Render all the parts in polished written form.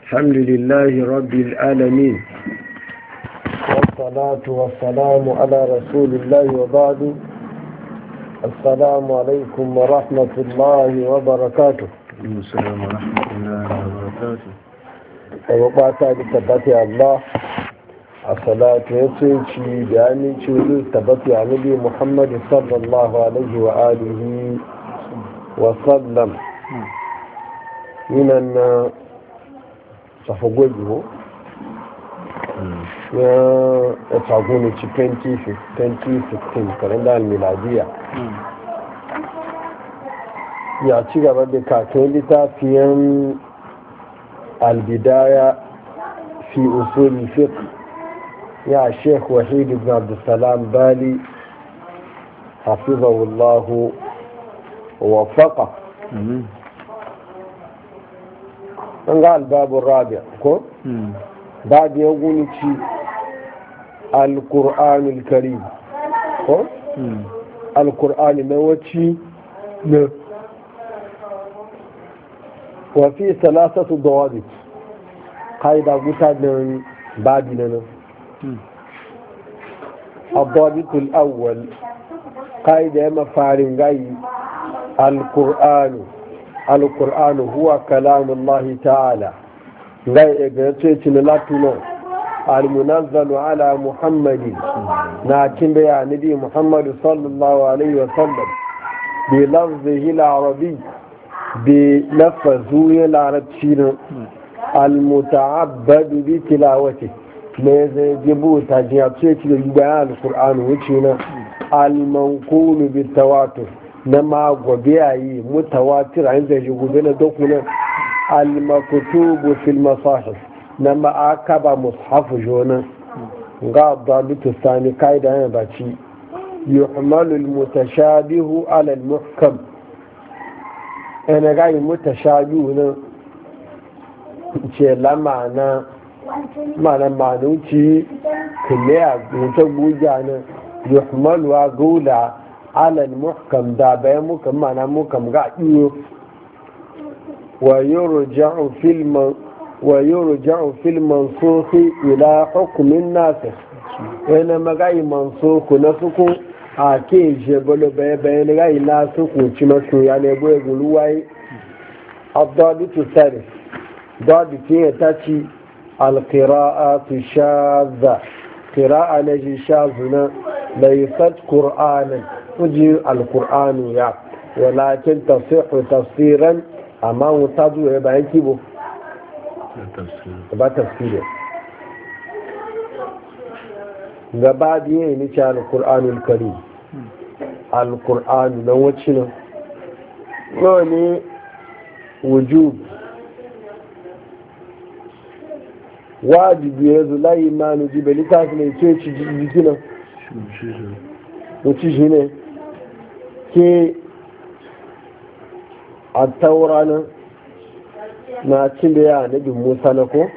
الحمد لله رب العالمين والصلاة والسلام على رسول الله وبعد. السلام عليكم ورحمة الله وبركاته. السلام ورحمة الله وبركاته. وبعد تبتي الله الصلاة يسوي بأني شهود تبتي عن نبي محمد صلى الله عليه وآله وسلم من أن صفقوه ya tsagoni ci 2015 kalendar miladiya ya ci gaba da kakin littafiyan albidaya fi usul fiqh ya sheikh wahid ibn abdussalam bali hafizahullahu wa wafaqa an ga albabun rabi ko بعد يقول شيء القرآن الكريم القرآن نوتي وفي ثلاثة ضوابط قاعدة قتادنا بعدنا الضابط الأول قاعدة مفارنغاي القرآن هو كلام الله تعالى gai ga ce ci na latino al-munazzalu ala muhammadin na kin da nabi muhammadu sallallahu alaihi wa sallam bi lafzihi al-arabi bi lafazu ya larabci ne al-muta'abbad bi tilawati ne zai jibu ta ji a ce ci da bayan al-qur'ani wuce na al-manqulu bi tawatur na ma gobe ayi mutawatir an zai gobe na dokunan المكتوب في المصاحف نما أكبر مصحف جونا قال ضابط الثاني قاعدة باتي يحمل المتشابه على المحكم أنا قاعد متشابه لا معنى وشي كلها متوجانا يحمل وقول على المحكم دابا محكم معنى محكم قاعد ويرجع في المنسوخ إلى حكم الناسخ وإنما غاي منسوخ نسخ أكي جبل بين غاي ناسخ وشمسو يعني يقولوا الضابط الثالث ضابط يتاتي القراءة الشاذة قراءة نجي شاذنا ليست قرآنا وجي القرآن يعني ولكن تصح تفسيرا amma wuta zuwa ya bayan kibo ba tafsiri gaba biyu ne ce al-ƙur'anul kari al-ƙur'anu don wacce nan ne wujub wajibi ya zula imanu jibe littafi mai ce ci jiki nan wuce shi ne ke a taura nan na cin da ya nabi musa na ko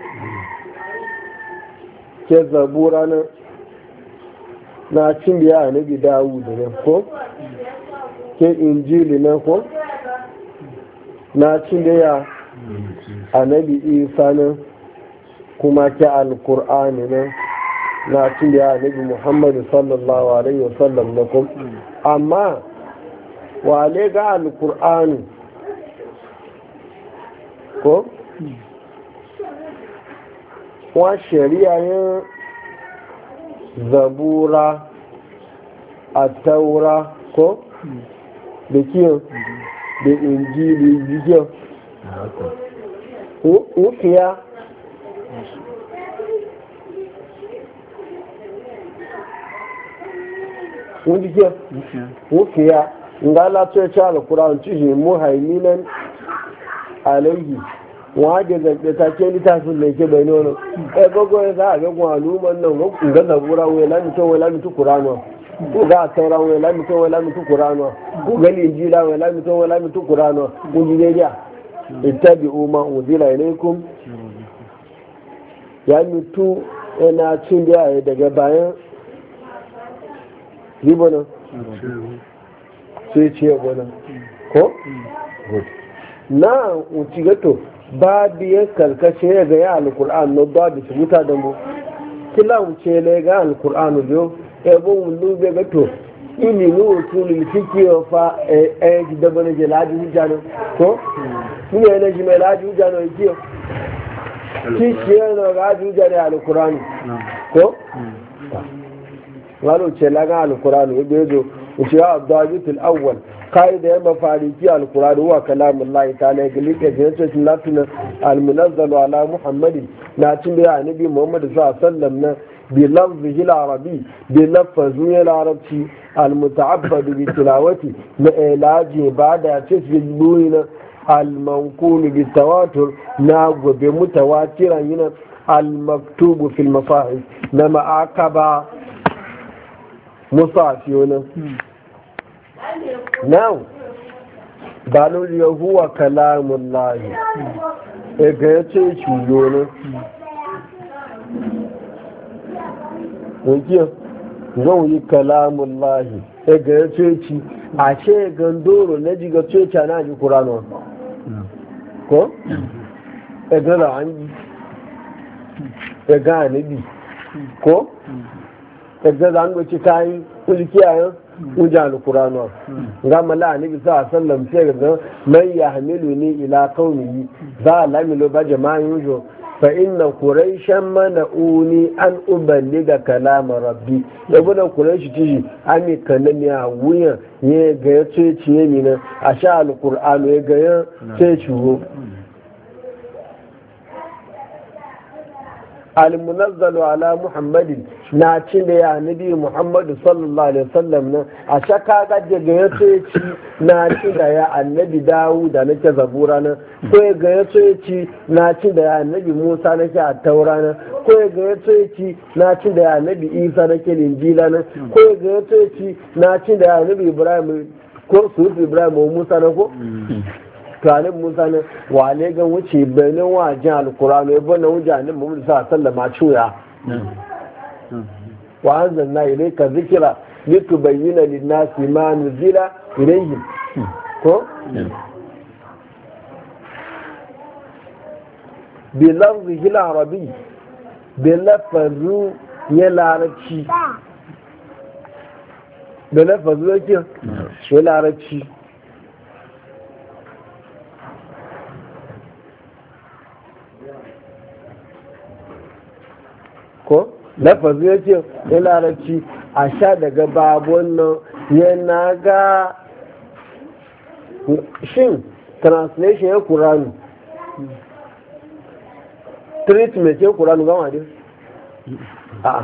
ke zabura nan na cin da ya nabi dawudu ne ko ke injili nan ko na cin da ya nabi isa nan kuma ke alkur'ani nan na cin da ya nabi muhammadu sallallahu alaihi wasallam na ko amma wale ga alkur'ani ko wọ́n ṣẹ̀ríà yẹn zabura àtàwòrá ko da kíyàn da injili jíjẹ́ wúkìá wúkìá nga látọ́ ẹ̀kẹ́ alùkùránì tí ṣe mú haiminan alayhi wa da zaɓe ta ce littafin da ke bai nono gogo ya za a ga gwaluman nan ga zabura wai lamito wai lamito kurano ko ga taura wai lamito wai lamito kurano ko ga injila wai lamito wai lamito kurano ko ji dai ya ittabi'u ma unzila ilaykum ya mutu yana cin da daga bayan ribonan sai ce gwanan ko? na uci gato babu ya karkashin ya ga ya alkur'an na babu su wuta da mu kila wuce ne ga alkur'an biyo ebo wulu be ga to ini nu usul fiki fa ji da bane je laji hujjano ko ni ne ji mai laji hujjano yake ki ce no ga hujjano alkur'an ko wani ce la ga alkur'an be zo wuce abdabitul awwal قاعدة يا مفاريكي القرآن هو كلام الله تعالى يقول لك جنسة لاتنا المنزل على محمد ناتم بها نبي محمد صلى الله عليه وسلم بلفظه العربي بلفظه العربي المتعبد بتلاوته لعلاجه بعد تسجدون المنقول بالتواتر ناقو بمتواترا هنا المكتوب في المصاحف نما عقب مصاحف now balul huwa kalamun lahi ga ya ce shuyo ne wakiyo zan yi kalamun lahi ga ya ce ci a ce gandoro na jiga ce na ji kurano ko? ga da an yi ga anibi ko? ga da an gwaci kayan kulkiyayen uja alkurano ga mala annabi sallallahu alaihi wasallam sai ga man yahmiluni ila qaumihi za lamilo ba jama'in yujo fa inna quraishan mana'uni an uballiga kalama rabbi da budan quraishi tiji ami kanani a wuya ye ga yace ciye ni na a sha alkur'ano ye ga ya ce ciwo al-munazzalu ala muhammadin na cin da ya nabi muhammadu sallallahu alaihi wasallam nan a shaka gaje ga ya ci na cin da ya annabi dawu da nake zabura nan ko ga ya ci na cin da ya annabi musa nake a taura nan ko ga ya ci na cin da ya annabi isa nake linjila nan ko ga ya ci na cin da ya annabi ibrahim ko su ibrahim ko musa nan ko kanin musa ne wale gan wuce bayanin wajen alkurano ya bane wujanin muhammadu sa sallama cuya wa an zanna ilai ka zikira litu bayyana linnasi ma nuzila ilayhim ko bi lafzihi al-arabi bi lafazu ya larabci da lafazu yake ya larabci ko lafazi ya ce ya larabci a sha daga babon nan yana ga shin translation ya kuranu treatment ya kuranu gama dai a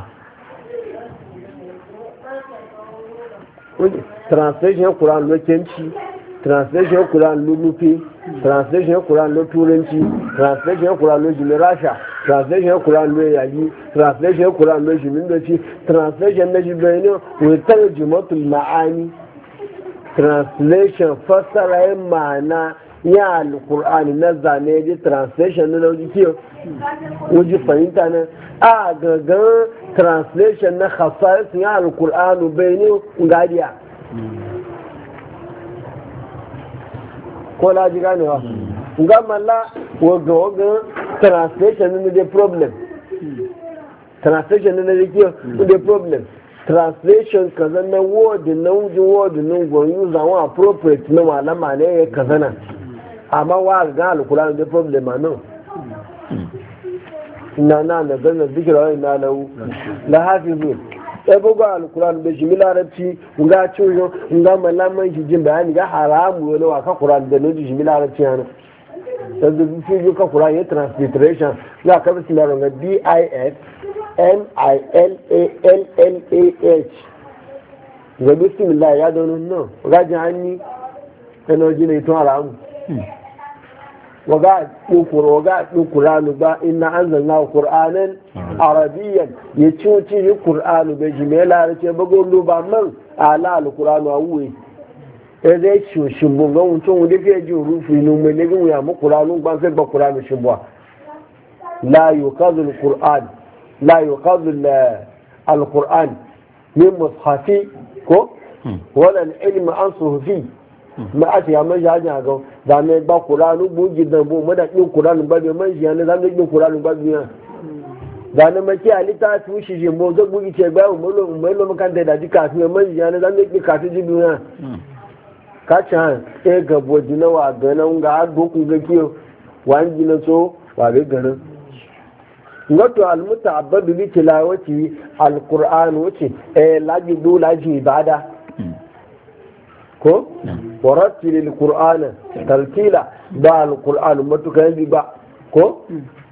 translation ya kuranu lokenci translation ya kuranu lulufi translation ya kuranu turanci translation ya kuranu jimi rasha translation ya kuranu yayi translation ya kuranu jimin doci translation na jibeni wutar jimatul ma'ani translation fassara yin ma'ana ya alkur'ani na zane ji translation na lauji kiyo wuji fahimta na a gagan translation na khasaisun ya alkur'anu bai ne gadiya ko laji ganewa ga malla waga translation ne the problem translation ne the problem translation kaza na word na word na go use one appropriate na malama ne kaza na amma wa ga alquran the problem no na ganin zikira ina lahu la hafizun sai bugu alquran da shi milarabci ga ciwo ga malaman shi jin bayani ga haramu ne wa ka quran da ne shi milarabci yana sai da shi ka quran ya transliteration ya ka bismillah ga DISMILLALLAH ga bismillah ya don no ga jani energy ne to haramu waga ƙur'anu ba ina an zanna ƙur'anin arabiyan ya ci wuce yi ƙur'anu bai ji mai larace bagon ba man ala al-ƙur'anu a wuwe ya zai ci shimbo ga mutum wanda fiye ji rufi ne mai nagin wuya mu ƙur'anu ba sai ba ƙur'anu shimbo la yuqadu al-ƙur'an min mushafi ko wala al-ilmi an suhufi ma a shiga man jaja ga da me ba qur'anu bu gidan bu mu da kin qur'anu ba be man jiya ne da me kin qur'anu ba biya da ne maki alita tu shi je mo zo bu ce ba mu lo kan da dika tu man jiya ne da me kin ka tu ji biya ka can e ga bojina wa ganan ga doku ga kiyo wani na so wa ga ganin ngato almuta'abbadu bi tilawati alquran wuce laji do laji ibada ko warattil alqur'ana tartila da alquran matukan bi ba ko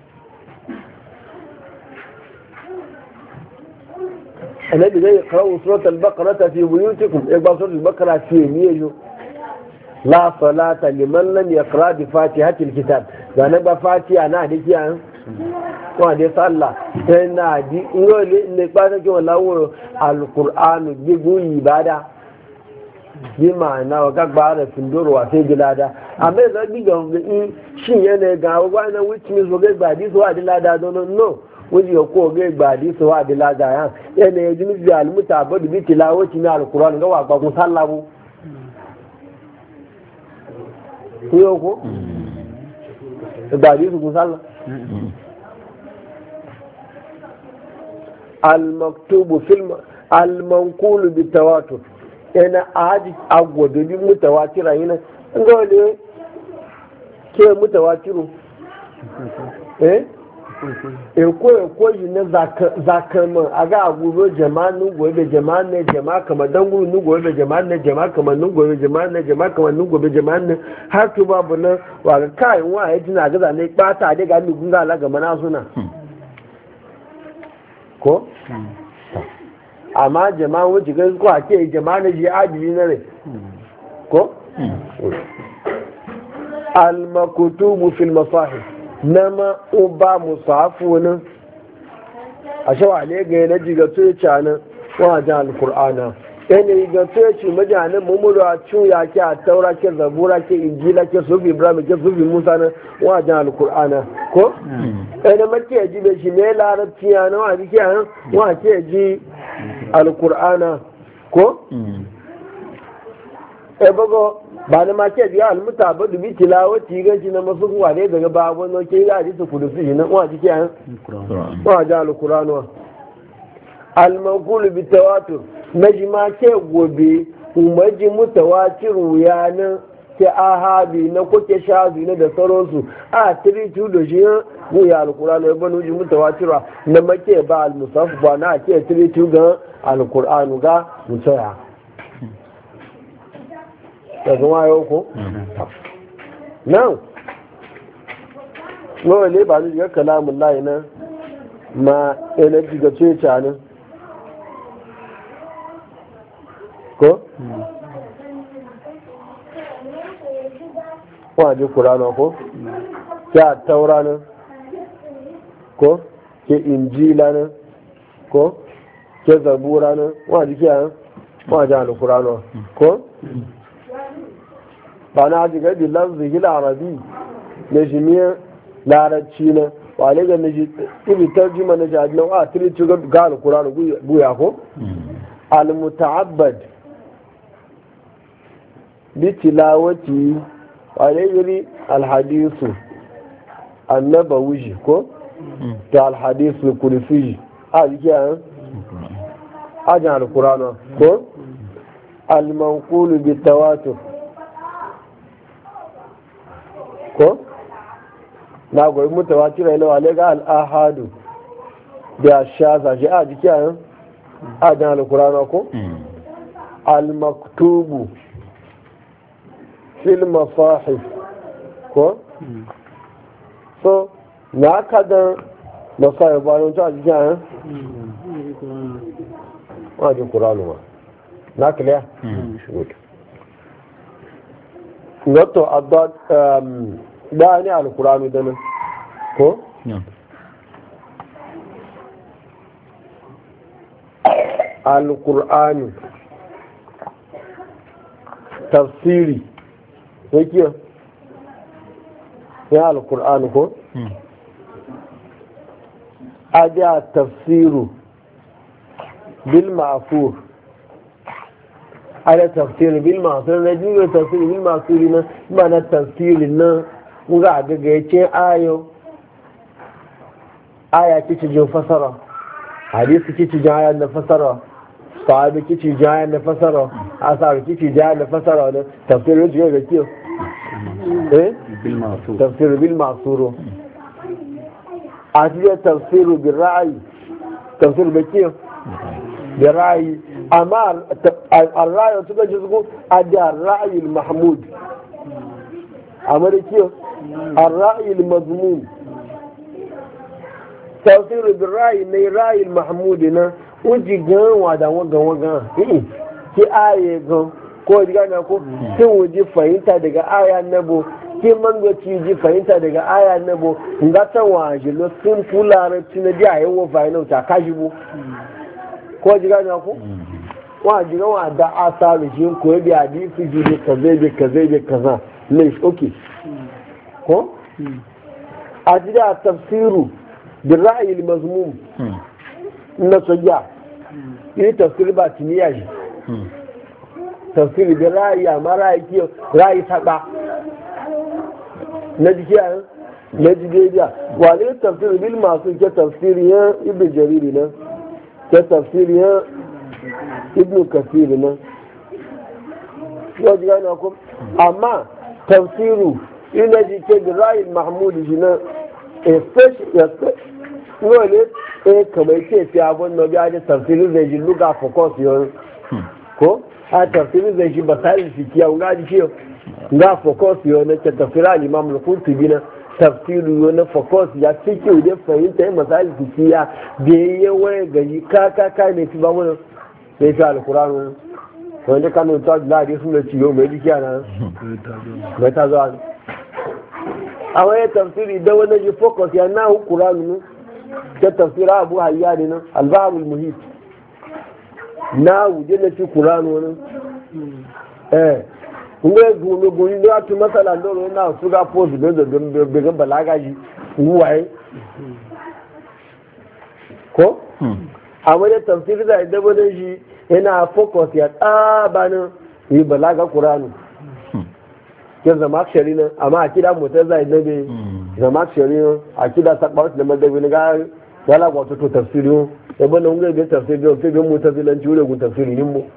الذي يقرأ سورة البقرة في بيوتكم يقرأ سورة البقرة في ميجو لا صلاة لمن لم يقرأ بفاتحة الكتاب يعني بفاتحة أنا هديكي أنا وهذه صلى أنا دي إنه نقبل كم الله القرآن بيجو إبادة بمعنى وكبار في الدور وفي بلاده أما إذا بيجوا شيء يعني قالوا أنا which means وقت بعدي سواء بلاده don't know wani ya koge gbadi su wa da ladayan yana ya ji nufi almuta abu da biti lawoci na alkuran ga wakwa kun sallabu ku yau ko? gbadi su kun sallah al-maktubu film al-mankulu bi tawatur yana aji agwadodin mutawatira yana ga wani ke mutawatiru eko yi na zakaman a ga aguro jama'an gobe jama'an ne jama'a kamar danguru nu gobe jama'an ne jama'a kamar nu gobe jama'an ne jama'a kamar nu gobe jama'an ne har to babu nan wa ga kayan wa ya jina gaza ne bata da ga mi gunga ala ga mana suna ko amma jama'a wuce ga ko ake jama'a ne ji adili na rai ko al-makutubu fil masahif nama uba musafu nan a shawa ne ga yana jiga tsoci nan wajen alkur'ana yana ga tsoci majanin mummuru a cuya ke a taura ke zabura ke injila ke sufi ibrahim ke sufi musa nan wajen alkur'ana ko yana maki ya ji da shi ne larabci ya nan wa jike nan wa ke ji alkur'ana ko bago ba na ma ke biya almuta ba dubi tilawati ganci na masu kuwa ne daga ba wani ke ga hadisi kudusi shi na wa jike an wa ja alqur'anu almanqulu bi tawatur majma ke gobe umaji mutawatiru ya na ke ahabi na ko ke shazi na da sauransu a tiritu da shi mu ya alqur'anu ya banu ji mutawatira na make ba almusaf ba na ke tiritu ga alqur'anu ga mutaya da zama yau ko? now nawa ne ba zai ga kalamun layi nan ma energy ga ceca nan ko? waje kurana ko? ya taura nan ko? ke injila nan ko? ke zabura nan waje kiyayen waje alukurana ko? ba na ji gabi lafzi arabi na jimiyar larabci na wale ga naji ibi tarjima na jadi na wa tiri ci ga alkur'an buya ko almuta'abbad bi tilawati wale yiri alhadisu annabawi ko ta alhadisu kursi a jike an ajan alkur'an ko almanqulu bi tawatur ko na goyi mutawatir ila wale ga al-ahadu da shaza shi a jiki a dan al-qur'ana ko al-maktubu fil masahif ko so na kada masahif ba yon ta jiki a wajen qur'anu ma na clear wato adad da ne alkurani da nan ko? alkurani tafsiri yake ya alkurani ko? ajiya tafsiru bil ma'afur ala tafsir bil ma'sur na jiyo tafsir bil ma'sur na ba na tafsirin nan ga ga yace aya kici jin fasara hadisi kici jin aya na fasara sahabi kici jin aya na fasara asar kici jin aya na fasara ne tafsirin jiyo ga kiyo bil ma'sur tafsir bil ma'sur asiya tafsir bil ra'yi tafsir bil kiyo bil ra'yi amma al-ra'yi suka ji su adi al-ra'yi al-mahmud amma da kiyo al-ra'yi al-mazmum tafsir bil ra'yi ne ra'yi al-mahmud na uji gan wada wagan ki aye gan ko diga na ko kin wuji fahimta daga aya nabo kin mangoci ji fahimta daga aya nabo ngatan waje lo sun fulare tinadi ayewo fahimta ta kashibu ko diga na ko wa jiga wa da asaru shi ko bi hadisi ji da kaza ne okay ko ajida tafsiru bil ra'yi al mazmum na soja yi tafsir ba tiniya shi tafsir bil ra'yi amma ra'yi ki ra'yi saba na jiya na jiya wa ne tafsir bil masu ke tafsir ya ibn jariri na ke tafsir ya ibn kasir nan yau ji gane ku amma tafsiru ina ji ke da ra'ayin mahmud shi nan wale kamar ke fi abin na biya da tafsiru zai ji luga focus yau ko a tafsiru zai ji basarin fikiya nga ji ke nga focus yau na ke tafsira al-imam al-qurtubi na tafsiru yau na focus ya fi kyau da fahimta yin masarin fikiya da ya waya gari ka ne fi ba wani sai fi alkuranu wanda kanu ta ladi sun da ciyo mai jikiya na mai ta zuwa a wani tafsiri da wani ji focus ya na hukuranu ta tafsira abu hayya ne nan albahabul muhit na wuje na ci kuranu wani kuma gumi da wata matsala loro na su ga post da daga balaga ji waye ko a wani tafsiri da idan wani shi yana focus ya tsabanin yi balaga kuranu ke zama shari nan amma a kida motar zai nabe zama shari nan a kida sakpa wasu da madabi na gari wala wato to tafsiri ya bane wunga ga tafsiri yau sai bin motar zilanci wuri gun tafsiri yin mu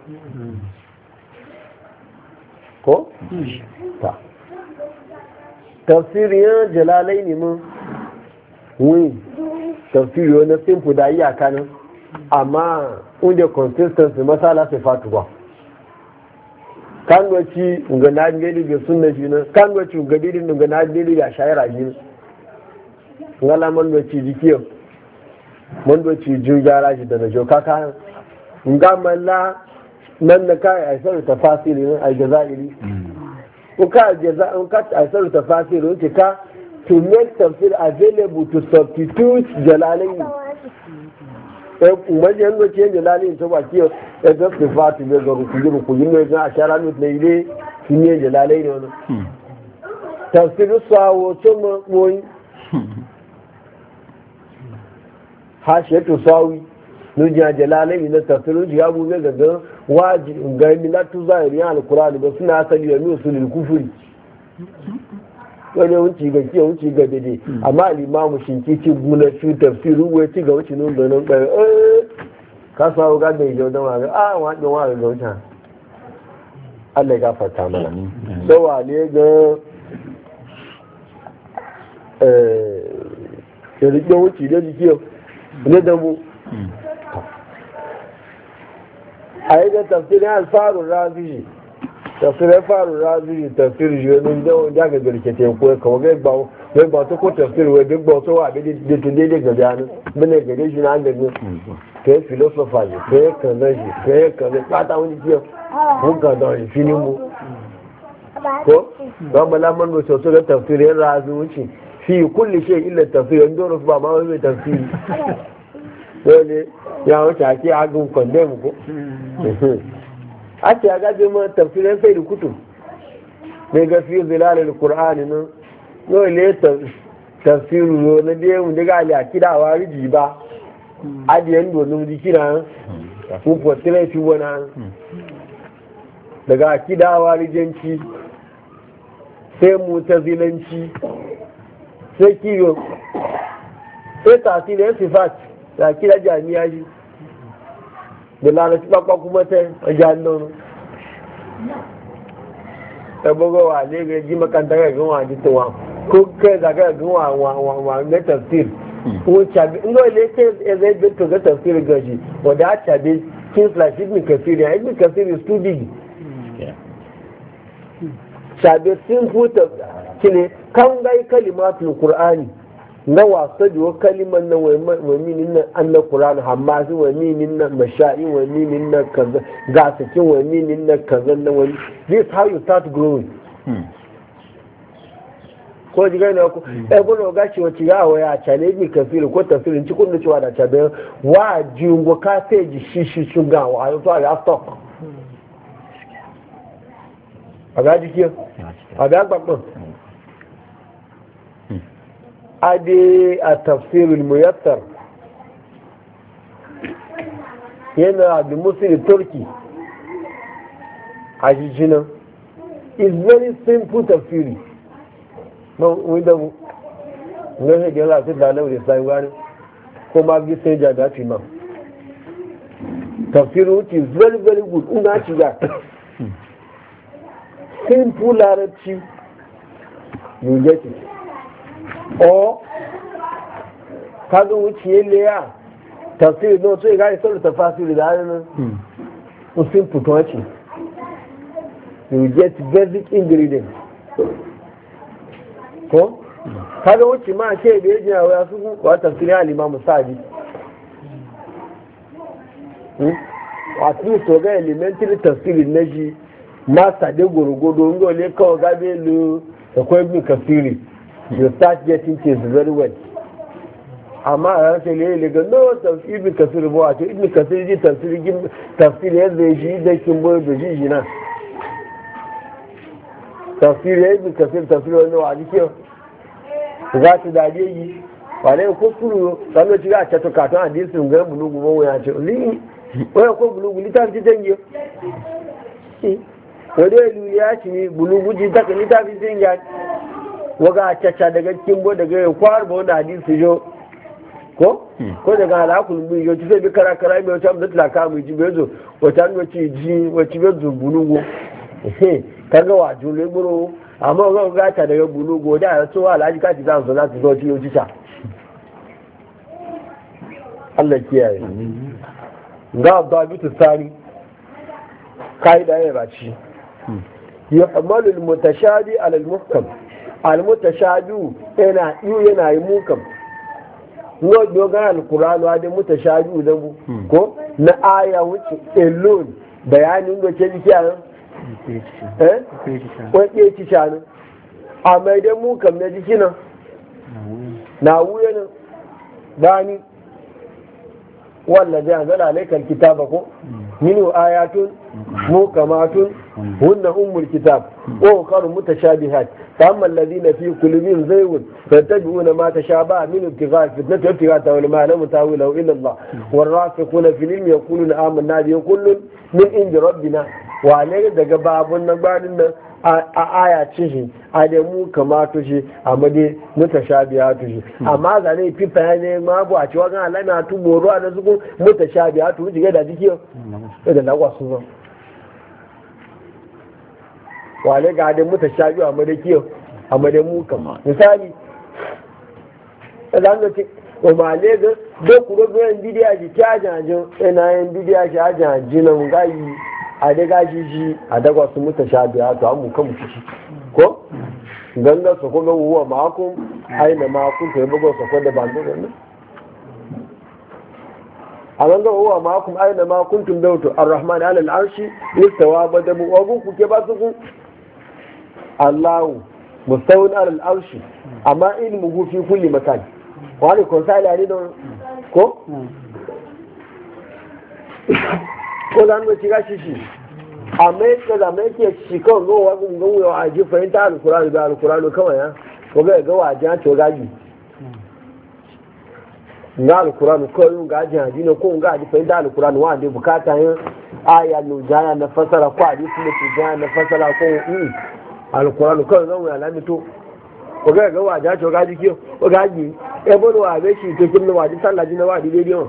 ko? ta tafsiri yan jalalai ne mun wuni tafsiri wani simfu da iyaka nan amma inda consistency masala sai fatu ba kan wace ga na gani da sunna shi ne kan wace ga didin ga na gani da shayara shi ne ngala man wace jikiyo man wace ju gyara shi da najo kaka nga malla nan da kai ai sai tafasiri ne ai jazairi ko ka ai sai tafasiri ne ka to make tafsir available to substitute jalalain umarjen da ke jalali ta baki ya ga sifatu ga rukuyi ne ga ashara ne da ile shine jalalai ne wannan tafsiru sawo to mo moyi hashiyatu sawi nuja jalalai ne tafsiru ji abu ga ga waji ga milatu zahiri alqur'ani ba suna asali da usulul kufuri wani wuce ga kiyo wuce ga dade amma limamu shinki ci guna shi tafsiru wai ci ga wuce nun da nan bai ka sawo ga da yau da ma ga wa da wa ga wuta Allah ya gafarta mana so wa ne ga ya rike wuce da kiyo ne da mu ayi da tafsirin al-farur razi tafsirin faru razi tafsir jenu da wanda ga garkete ko ka ga ba to ko tafsir wai duk ba to wa da tunde da gabanu bane gare shi na da ne kai philosopher ne kai kaza shi kai kaza fata wani kiyo mun ga da fini mu ko ba malaman no to da tafsirin razi wuce fi kulli shay illa tafsir ndoro ba ma wai tafsir dole ya wuce ake agun condemn ko ake ya gaje ma tafsirin sai da kutu mai gafi zilalin qur'ani nan yau ne tafsiru na da yau daga ali akida wa riji ba adiyan domin jikina ku potire fi wana daga akidawa rijanci sai mutazilanci sai kiyo sai tasirin sifat da akida jami'a shi da lalaci kwakwa kuma ta a jami'an ẹgbọ́gọ́ ne ga ji makanta ga gan ji tawa ko kai za ka gan wa ga tafsir ko chabi ngo le ke zai bi to ga tafsir ga shi wanda chabi kin flash ibn kasir ya ibn kasir is too big chabi sin futa kine kan ga kalimatul qur'ani na wasa da kaliman nan wa minin nan anna qur'an amma su wa minin nan masha'i wa minin nan kaza ga sakin wa minin nan kaza nan wani this how you start growing ko ji gane ku eh bono ga ci wace ya waya chale mi kafiri ko tafsirin ci kun da cewa da chabe wa jingo ka sai ji shishi shuga wa ayo to ya stop aga ji kiyo aga gbagbo ade a tafsirul muyassar yana da musulun turki a jijinan is very simple tafsiri na wanda mu na shi gina lafi da nan da sai wani ko ma bi sai jaga fi ma tafsiri which is very very good una ci ga simple larabci you get it o kaga wuce leya tafsiri no so ga isar tafsiri da nan usin putoci you get basic ingredients ko kaga wuce ma ce da yaji ya su ko tafsiri al-Imam Sa'di at least to ga elementary tafsiri na shi ma sade gorogodo ngole kawai gabe lu da ko ibn kasiri you start getting things very well. Amma a rashe lele ga no tafsir ibn kasir ba wato ibn kasir ji tafsir yadda shi da kin boye da shi jina tafsir ya ibn kasir tafsir wani wa jike za ta dade yi wale ko kuru sanu ci ga ta to katon hadisin ga bulugu ba waya ce li waya ko bulugu litafi dangi wade luliya ci bulugu ji ta litafi dangi waga caca daga kimbo daga ya kwar ba wanda hadisi jo ko daga alakul bi yo ci sai bi kara mai wata da talaka mu ji bezo wata no ci ji wata bezo bulugo kaga wa jule buru amma ga ta daga bulugo da ya so alhaji ka ci za su zo ci yo ci ta Allah kiyaye ga dabitu sani kaida ya baci yuhmalu al-mutashabi ala al-muhkam al-mutashabihu yana yi mukam no dogan al-qur'anu da mutashabihu da ko na aya wuce alone bayanin da ke jiki an ko ke ci shanu amma da mukam na jiki nan na wuya nan bani wallazi anzala alayka al-kitaba ko minhu ayatun mukamatun hunna ummul kitab wa qaru mutashabihat فأما الذين في قلوبهم زيغ فيتبعون ما تشابه منه ابتغاء الفتنة وابتغاء تأويله ما لم تأويله إلا الله والراسخون في العلم يقولون آمنا به كل من عند ربنا وعليه daga babun nan gbanin nan a aya ce shi a da mu kamata shi a made mutashabihatu shi amma zane fifa ne ma bu a cewa kan alama tu boro a nasu mutashabihatu ji ga da dikiyo da lagwasu ba wale ga da mutashabi a madakiyo a madamu kama misali zan ce o male ga do kuro ga bidiya ji tajajin ina yin bidiya shi ajajin nan gayi a da gashi shi a dagwa su mutashabi a to amu kan mushi ko ganga su ko ga huwa ma'akum aina ma'akum to bugo su ko da bando ne a ganga huwa ma'akum aina ma kuntum dawtu ar-rahman ala al-arshi istawa badamu wa ku ke ba su ku Allahu mustawin alal arshi amma ilmuhu fi kulli makan wani konsala ne don ko zan wuce gashi shi amma yake da mai ke shi kan go wa gun go a ji fahimta alqur'ani da alqur'ani kawai ya ko ga wajen to gaji na alkur'ani ko yin gajin hadina ko ga hadisi fahimta alkur'ani wa da bukata yin aya no jaya na fasara ko hadisi ne ke jaya na fasara ko alkur'ani ko zan waya lamito ko ga wa da to gaji kiyo ko gaji e bodo wa be shi to kin wa di sallaji na wa di radio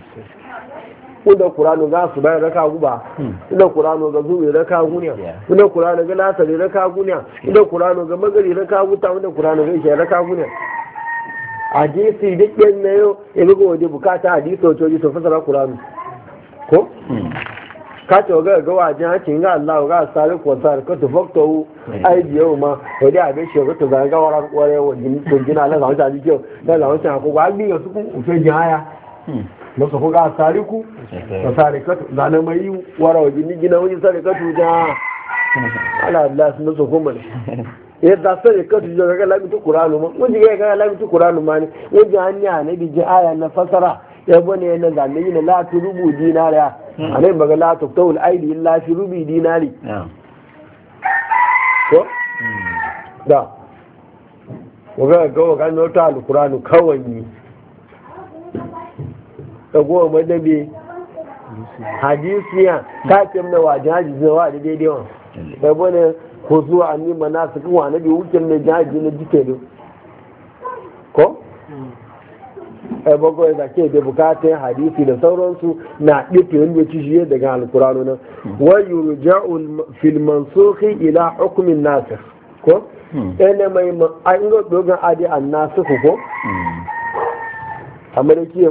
da Qur'anu ga su bayan raka guba da Qur'anu ga zuwa raka guniya da Qur'anu ga lasari raka guniya da Qur'anu ga magari raka guta da Qur'anu ga shi raka guniya hadisi duk yan ne yo e ga waje bukata hadisi to ji to fasara Qur'anu ko ka to ga waje hakin ga Allah ga sare ko sare ka to fakto ai biyo ma wadi abin shi ga to ga waran kware wajen to gina Allah ga wata ji ko da la wata ko ga bi su ku fe jaya masu kuka sariku da sarikatu da na mai wara waje ni gina wani sarikatu da ala Allah sun so kuma ne yadda sarikatu da ga lamitu qur'anu ma mun ji ga lamitu qur'anu ma ne waje hanya ne bi ji aya na fasara ya bane na zanne yin la turubu dinariya alai baga la tuqtul aidi illa fi rubi dinari ko da ga nota alqur'anu kawai ɗagowa madabe hadisiya kakin na wajen hajji zawa da daidai wa ɗabo ne ko zuwa an yi mana su kuma na biyu wukin na jaji na jike ne ko? ɗago ya zake da bukatun hadisi da sauransu na ɗife wanda ci shi daga alkurano nan wani ruja'ul filman soki ila hukumin nasir ko? ɗaya mai an ga dogon adi an nasu ko? amma da kiyar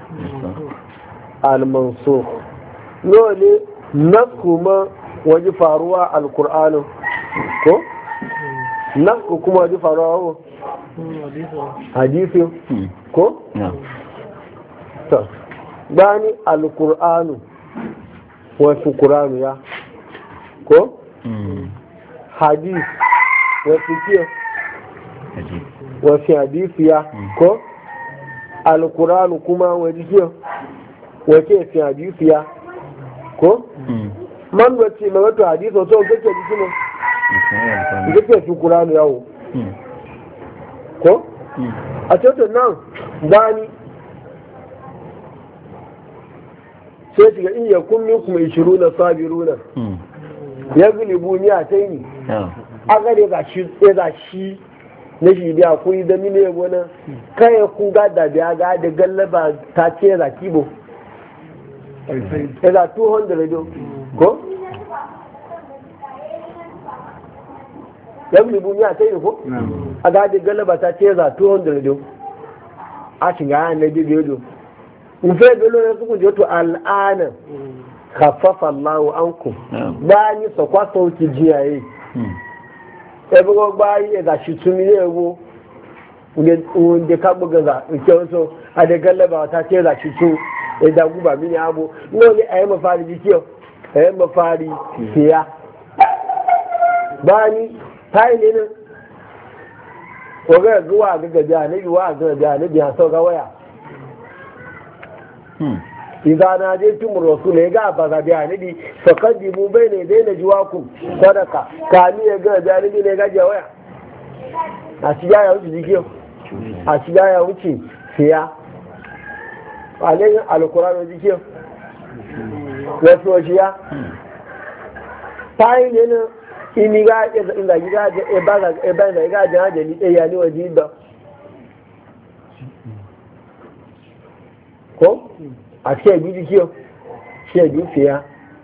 al-mansukh ne nasku ma waje faruwa al-qur'anin ko nasku kuma waje faruwa hadisi ko to bani al-qur'anu wa qur'anu ya ko hadis wa fikiyo wa fi hadisi ya ko al-qur'anu kuma waje kiyo wace fi hadisiya ko man wace ma wato hadiso to kake jiki ne kake fi qur'ani yawo ko a cikin nan bani sai shiga in yakun minkum 20 sabiruna yaglibu ni ataini aga da ga shi na shi biya kuri da mini yabo na kai ku ga da biya ga da gallaba ta ce za kibo ila 200 ko yan libu miya ta yi ko a ga da gallaba ta ce za 200 a shiga na bibiyo in fe belo ne su je to al'ana khaffafa Allahu ankum ba ni so kwa sauki jiyaye ebe gba yi da shi tumi ne wo unde ka buga za ke so a da gallaba ta ce za shi tu da guba mini abu no ne ayi mafari dikiyo ayi mafari siya bani tai ne ne ko ga zuwa ga gaja ne wa ga gaja ne biya so ga waya idan na je tun rasul ya ga ba ga biya ne faqaddimu bayna dayna jiwakum sadaka kani ya ga janibi ne ga waya a shiga ya wuce dikiyo a shiga ya wuce siya alayin alkurano dikiyo wasu washiya tayi ne na ini ga inda ga e ba ga ga jan da ni ya ni waji da ko a ce bi dikiyo ce bi siya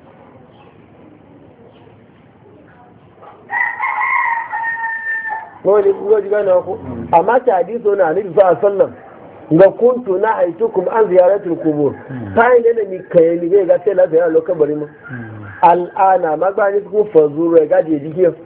wani goji gane ku amma ta hadiso na nabi sallallahu alaihi ga kuntu na aitukum an ziyaratul qubur kai ne mi kai ni ga sai la ziyara lokacin bari mu al'ana magbani ku fazuru ga je dikiyo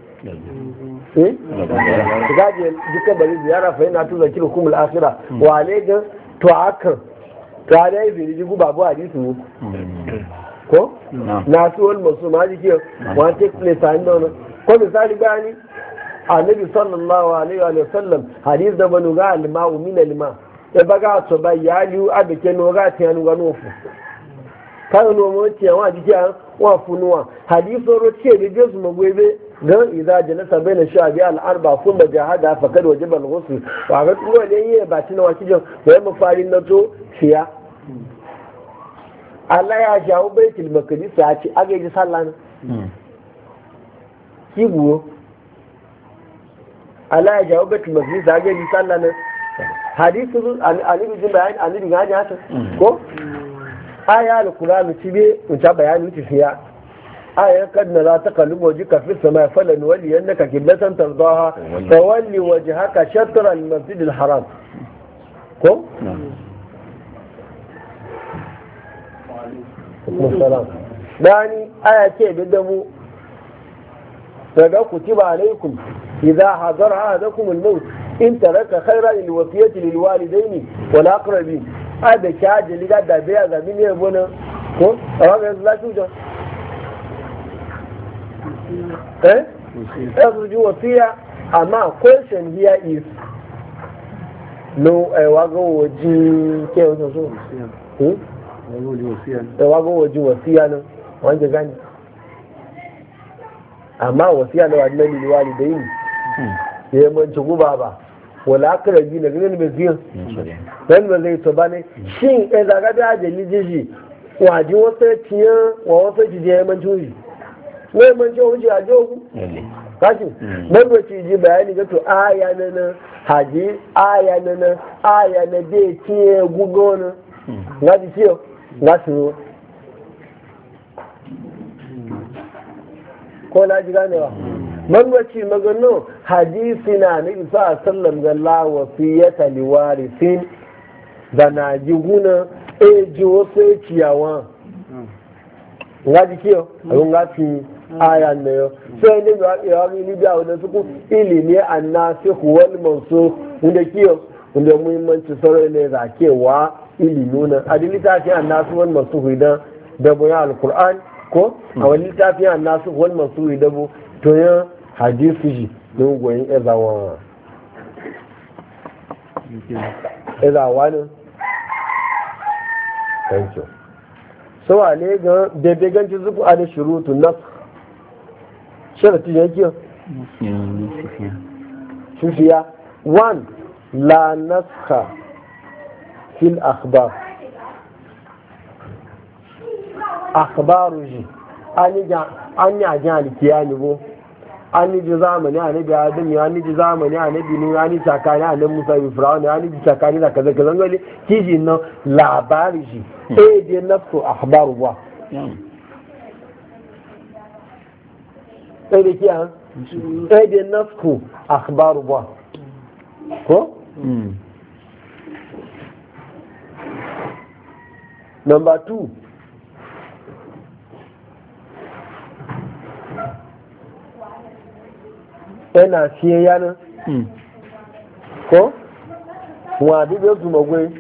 ga je dika bari ziyara fa ina tu zakirukum al-akhirah wa alayka to akan ta dai bi ji babu hadisu ko na su wal musuma dikiyo wa take place an don ko misali gani annabi sallallahu alaihi wa sallam hadith da banu ga al-ma'u min al-ma e baga to ba yaliu abike no ga ti anu ga no fu kan no mo ti àwọn adije wa funuwa hadith ro ti e de jesu mo gbebe don idza jalasa baina shu'abi al-arba thumma jahada faqad wajaba al-ghusl wa ga tuwa ne yi ba tina wa kijin wai mafarin na to fiya Allah ya jawo baitul maqdis ya ci aga ji sallah ne kibuwo Allah ya jawo baitul maqdis ya aga ji sallah ne hadithu ali bin bayan ali bin gani haka ko aya al-qur'an tibe ta bayani fiya aya kad nara taqallub wajhika fi as-sama' falan wali annaka qiblatan tardaha fawalli wajhaka shatr al-masjid al-haram ko musallam dani aya ce da mu daga kutiba alaikum idha hadara ahadakum al-maut in taraka khayran lil-wasiyati lil-walidayn wal-aqrabin ada kaje liga da biya ga mine bona ko awa ga zatu jo every wasiya amma question here is no wago waji ke wato so wago waji wasiya nan wanda gani amma wasiya da wannan liwali da yin ya manci guba ba wala akrabi na ganin mai ziyan dan ba zai to bane shin zaga da ajali jiji waji wasa tiyan wa wasa jiji ya manci wuji wai manci wuji a jogu kashi nan ba ci ji bayani ga to aya na haji aya na dai tiye gugo na ngaji tiyo ngasu ko na ji ganewa manwaci magano hadisi na isa sallam ga la wasiyata liwarisin da na ji guna eji wasu ciyawa nga ji kiyo abin ga fi aya na yau sai ne ga yawon libya wadda suku ilimi an nasu wal mansu wanda kiyo wanda muhimmanci sarai ne zakewa ilimi nan adilita fi an nasu wal mansu hudan da bayan alkur'an ko a wani littafin nasu wani masu dabo to yin hadisi shi don goyin ezawa ne thank you so a ne ga daidai ganci zuku a da shirutu nas shirati yake shufiya 1 la naskha fil akhbar akhbaru ji an yi ajin alikiya ne bo an yi ji zamani a nabi adam ya ni ji zamani a nabi nu an yi tsakani a nan musa bi firawun ya ni ji tsakani da kaza kaza ngale kiji nan labari ji dai nafsu akhbaru ba da kiya dai nafsu akhbaru ba ko number 2 yana fiye yanar ko wa dubbe su magwai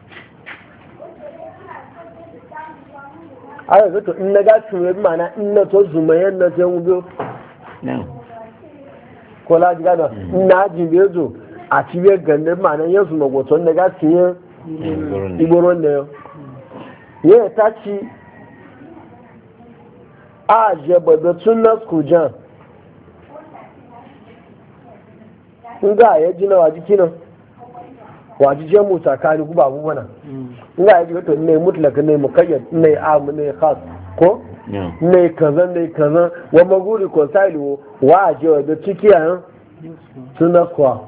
aka zato in na gasu ya bi mana in na to zumayen na sai wuzo ko laji gada in na ajin bai zo a cibiyar gandun mana yin su magwaton na gasu yin igoron da yau ya ta ci a jababatun na skujan nga ya ji na waji kinan waji jan mu tsakani ku babu mana nga ya ji to ne mutlaka ne mukayyad ne am ne khas ko ne kaza wa maguri ko sailu wa je da cikiya suna kwa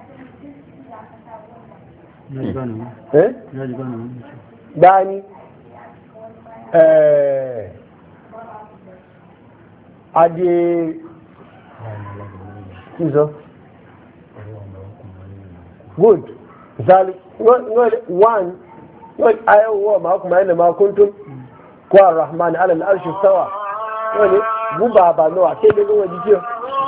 dani ade kizo good misali one ayowa ma kuma yana ma kuntum ko ar-rahman ala al-arshi sawa wani guba ba no a sai da waje jiyo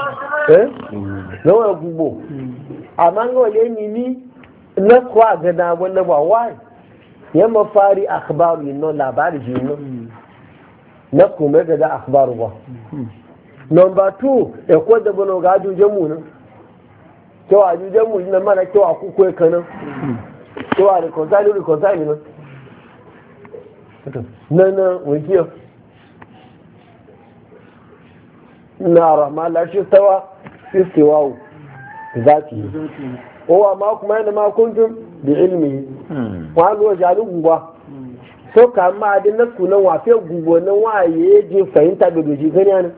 no gubo amma ngo le ni na kwa ga da wannan ba why yamma fari akhbaru no labari jinno na kuma ga da akhbaru ba number 2 e ko da bono ga juje mu ne kewa ajujen mu nan mana kewa kuku kanan kewa reconcile nan wikiyo na rahman la shi tawa istiwa'u zati wa ma kuma yana ma kuntum bi ilmi wa lo jalu gungwa so ka ma din na sunan wa fe gungo nan waye je fahimta da doji gani ne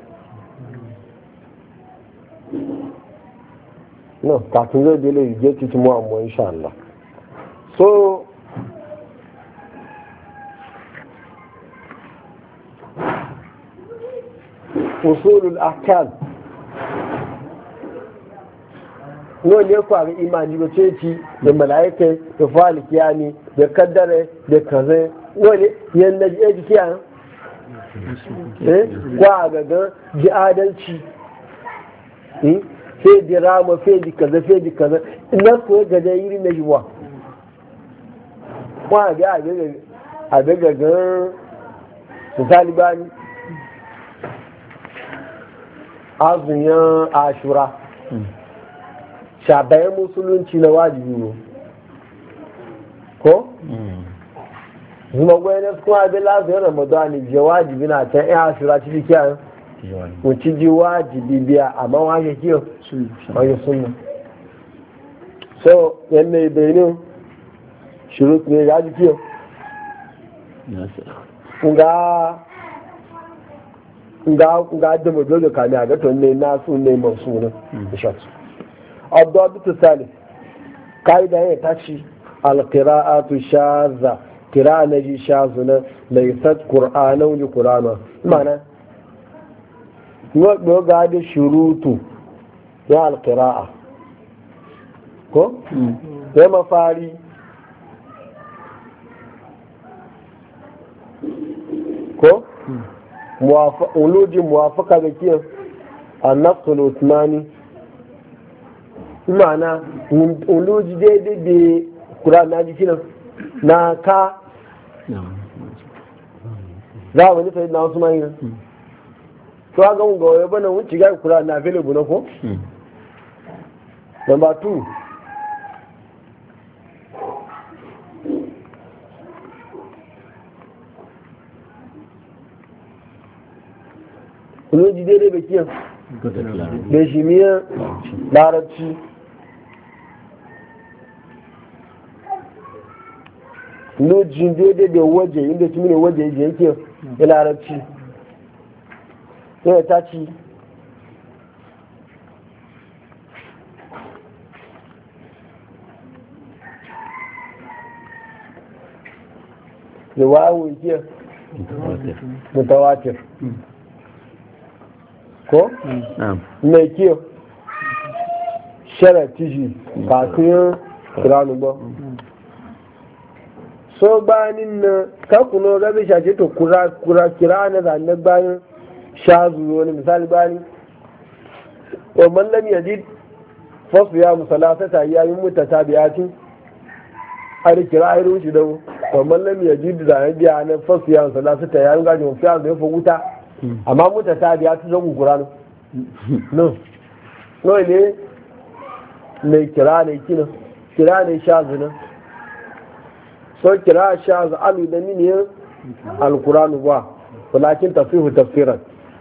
no ka tun zai dole je ci mu amma insha Allah so usulul ahkam wani ya faru imani ba ce ci da mala'ikai da falikiya ne da kaddare da kaze wani yadda ji jiki a kwa gaga ji adalci sai di rama sai di kaza ina kuwa gaga yiri na yiwa kwa ga a gaga su talibani azumin ashura shabayin musulunci na wajibi ne ko? zuma gwayana kuma abin lafiyar ramadani je wajibi na can yan ashura ciki kiyan wuci ji wajibi biya amma wake kiyo wake sunna so yan mai benin shiru ne ya ji kiyo nga da mu dole kami a gato ne nasu ne masu ne ishatu الضابط الثالث قاعدة هي تشي القراءة شاذة قراءة نجي شاذة ليست قرآنا وجي قرآنا معنى يو قاعدة شروط يا القراءة كو يا مفاري كو موافقة بكيه النفس العثماني ma'ana oloji daidai da kura na jiki nan na ka za a wani sai na wasu mai nan to a ga ga wani bana wuce ga kura na available na ko number 2 oloji daidai da kiyan da shi miyan larabci lojin daidai da waje inda su mini waje yake da larabci yana ta ci da wawo yake mutawatir ko? mai kiyo sharati shi kafin kiranu ba so bayanin na kakunan gabi shace to kura kira na zanen bayan sha zuwa wani misali bani wa mallam yajid fasu ya musalata ta yayin mutata biyatin a da kira a irin shi da wa mallam yajid da ya biya na fasu ya musalata ta yayin gajin mafi yanzu ya faguta amma mutata biyatin zan gugura no ne mai kira ne kina kira ne sha zuwa so kira sha za alu da miniyar alkuranu ba walakin tafihu tafsiran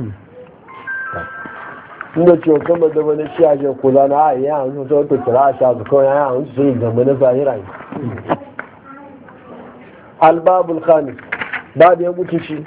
inda ce kuma da wani shi a je kula na a yi hannu ta wata kira sha za kawai ya hannu sun gama na zahira yi albabul khamis ba da ya mutu shi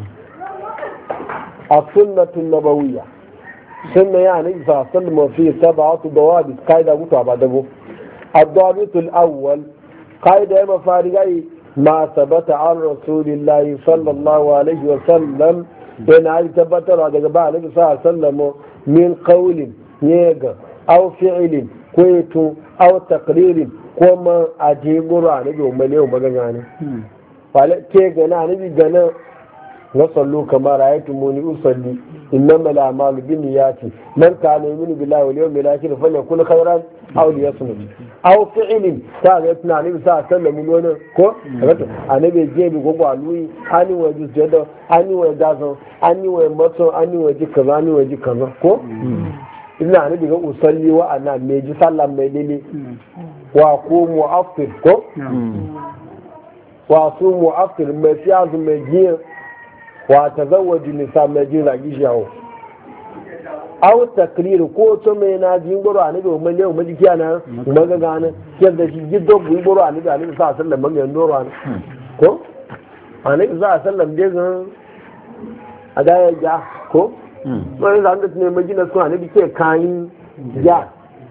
a sunnatun nabawiyya sunna ya ne fa sallama fi sab'atu dawabit kaida mutu ba dabo الضابط الأول قاعدة ما فارغي ما ثبت عن رسول الله صلى الله عليه وسلم بين هذه ثبت على بعض النبي صلى الله عليه وسلم من قول يجا أو فعل كويتو أو تقرير كما أجيبوا عن النبي ومليه ومغنى فعلا كي غنى النبي غنى وصلوا كما رأيتموني أصلي إنما الأعمال بالنيات من كان يؤمن بالله واليوم الآخر فليكن خيرا أو ليصمت أو فعل كان يتنع النبي صلى الله عليه وسلم من هنا كو النبي يجيب غوغو علوي أني وجه جدا أني وجازو أني ومتو أني وجه كذا أني وجه كذا كو إذن النبي يقول أصلي وأنا ميجي صلى ميلي وأقوم وأفطر كو وأصوم وأفطر مسياز ميجي وتزوج النساء ميجي راجيشاو aw takrir ko to me na jin goro anabi o mele o majikiya na maga gana yadda shi giddo bu goro anabi sa sallam maga ndoro an ko anabi sa sallam de ga aga ya ko wani zan da ne majina su anabi ke kan ya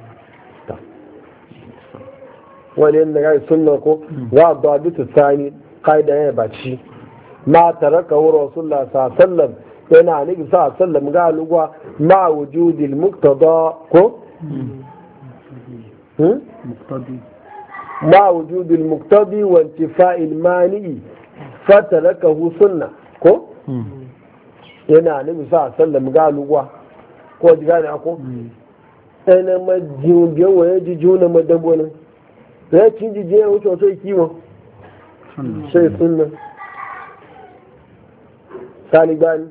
wani yanda ga sunna ko wa dabitu tsani qaida ya baci ma taraka rasulullah sallallahu alaihi wasallam yana nabi sallallahu alaihi wasallam ga lugwa ma wujudil muqtada ko ma wujudil muqtadi wa intifa'il mani fatarakahu sunna ko yana nabi sallallahu alaihi wasallam ga lugwa ko diga ne ako ene majin biyo waye jijuna madambonin ya cin jijiya wuce sai kiwon sai sunna talibani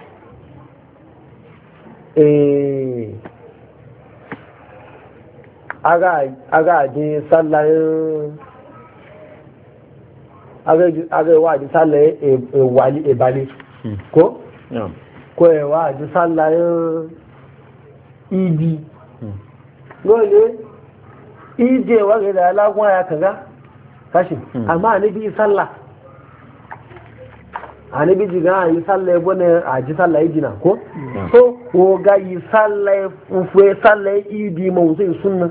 aga ji sallayin aga wa ji sallayin wali ebali ko? ko wa ji sallayin idi lole ije wa ga da alagun ya kaga kashi amma ni bi sallah ani bi jiga yi sallah ya bane a ji sallah yi jina ko so ko ga yi sallah fuwe sallah idi ma sai sunna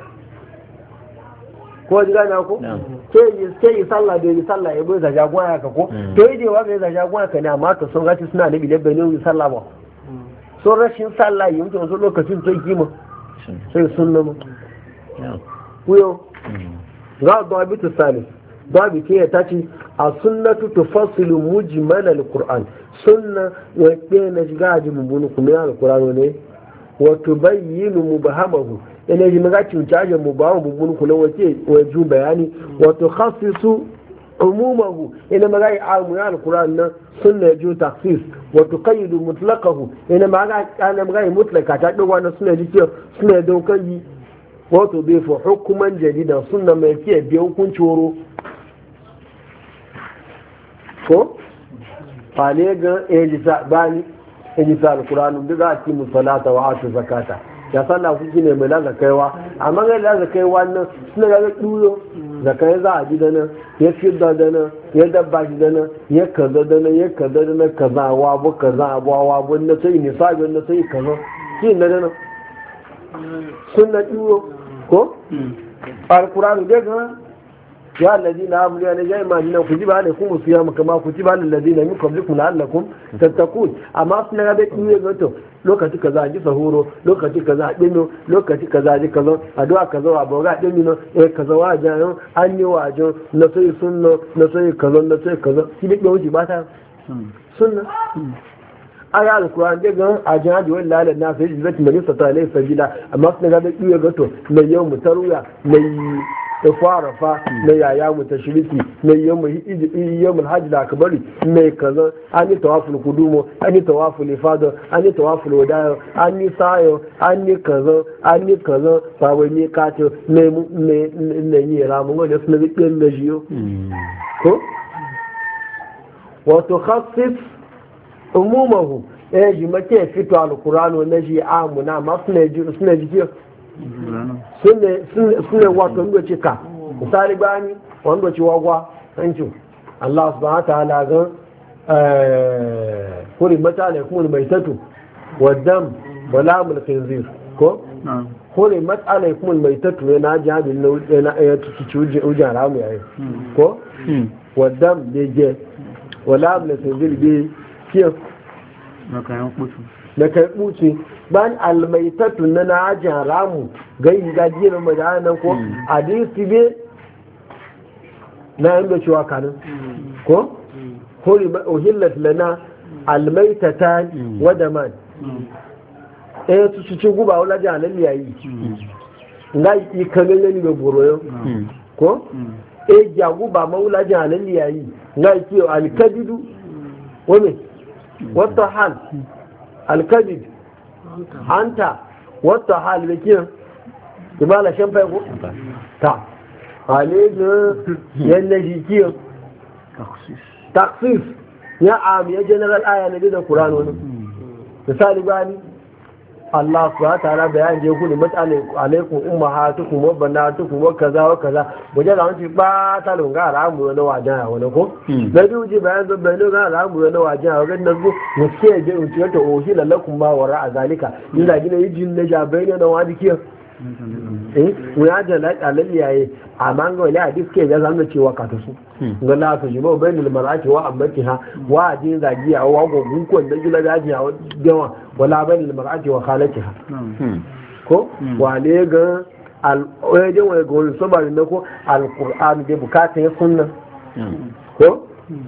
ko jiga na ko sai yi sallah da yi sallah ya bai da jagon ya ka ko to ide wa ga da jagon ka ne amma to sun gaci suna da bi labbe ne yi sallah ba so rashin sallah yi mutum so lokacin sai kima sai sunna mu kuyo ga dabitu salis dabitu ya tace a sunnatu tufassilu mujmal alquran sunna wa kana jigaji mubunu kuma alquran ne wa tubayyinu mubahamahu ina ji maga cincaje mubahu mubunu kula wace waju bayani wa tukhassisu umumahu ina maga amu alquran na sunna ju takhsis wa tuqayyidu mutlaqahu ina maga kana maga mutlaka ta dawo na sunna ji sunna dokan wato bai fi hukuman jarida suna mai fiye biya hukunci wuro ko? fale ga ejisa bani ejisa alkuranu duk a ci musalata wa atu zakata ya sallah kuki ne mai lazakaiwa amma ga lazakaiwa nan suna ga ɗuyo zakai za a ji da nan ya fi da nan ya dabba shi da nan ya kaza da nan ya kaza da nan kaza wabu kaza abuwa na sai nisabi na sai kaza shi na da nan suna ɗuyo ko alkur'ani dai ga ya alladina amanu ya najai ma dinan kutiba alaikum siyam kama kutiba alal ladina min qablikum la'allakum tattaqun amma sun ga da kiyo ga to lokaci kaza ji sahuro lokaci kaza dino lokaci kaza ji kaza addu'a kaza wa boga dino kaza wa jayo an yi wajo na sai sunno na sai kaza na sai kaza shi da wuce ba ta sunna aya alquran da ga ajadi wallahi na sai zati majisa ta alai sabila amma sun ga da kiyo ga to na yau mutaruya mai da fara fa na yaya mu tashriki na yawmul hajj da akbari mai kaza an yi tawaful kudumo an yi tawaful ifada an yi tawaful wadayo an yi sayo an yi kaza sabai ne kato ne yi ramun wanda suna rikin na jiyo ko wato khassis umumahu ji make fito alkurano na ji amuna ma suna ji sune wato ndo cika misali bani wanda ci wagwa hancin Allah subhanahu wa ta'ala ga kuri mata kuma mai tatu wadam wala mul khinzir ko kuri mata kuma mai tatu ne na jihadin na ya tuci ujan ramu yayi ko wadam da je wala mul khinzir bi kiyo na kai buci ban almaitatu na ajin ramu gai gajiyar madanan ko hadisi be na yin da cewa kanin ko hori ohillat lana almaitata wadaman su ci guba wala janan yayi nga yi kanin ne ga boroyo ko jaguba maula janan yayi nga yi alkadidu wani wata hal alkadid anta wata hal da kiyan ibala shan fai ko ta hale ga yanna shi kiyan taksis ya am ya general aya ne da Qur'an wani misali bani Allah subhanahu wa ta'ala bayan je ku da mutane alaikum ummahatukum wa banatukum wa kaza wa kaza wajen da wani ba ta lunga al'amu na wajen a wani ko da duji bayan zo bayan ga al'amu na wajen a wajen da go muke je uci ta ohi lalakum ma wara a zalika ina gina yijin na jabai ne na wadi kiyo wuya da laƙalali yayi amma ga wani hadis ke ya zama cewa ka ta su ga la ta jibo bainul mar'ati wa ammatiha wa ajin zagiya wa gogun ko da gila gajiya wa gawa wala bainul mar'ati wa khalatiha ko wale ga wajen wani ga wani sabarin na ko alqur'an da bukatun sunna ko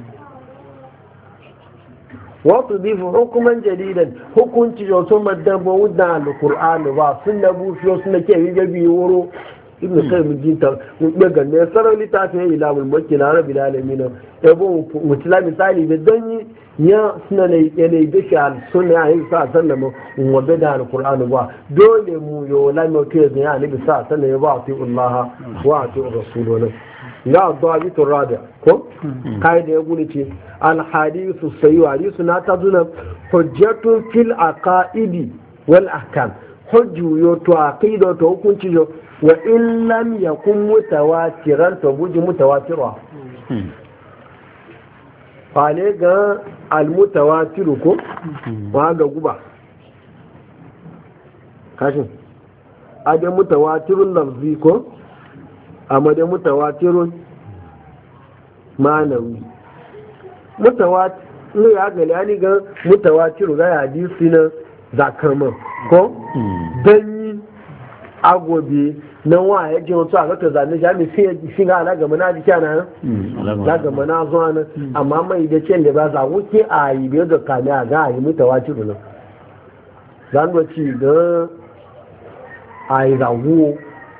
wasu bifu hukuman jaridan hukunci da wasu madabba wudan alkur'ani ba sun na bufiyo suna ke yi gabi wuro ibn kai mu jinta mu ga ne sarar littafin ya ila mulki na rabbil alamin ebo mutila misali da danyi ya suna ne yana da shi al sunna ya sa sallama wa bada alkur'ani ba dole mu yo la mu ke ya nabi sa sallama ba fi Allah wa fi rasulullah la dabitu rada ko kai da ya gune ce alhadisu sayu hadisu na ta zuna hujjatun fil aqaidi wal ahkam hujju yo to aqida to hukunci yo wa in lam yakun mutawatiran to buji mutawatirwa fale ga al mutawatiru ko wa ga guba kashin ade mutawatirun lafzi ko amma da mutawatirun ma'anawi ne ya gali ani ga mutawatir ga hadisi na zakarman ko danyi agobe na wa ya ji wato a ga zane jami fi ga ala gama na jiki na za gama na zuwa nan amma mai da ce da ba za wuce a yi biyar da kame a ga a yi mutawatir nan za mu ci ga a yi zawo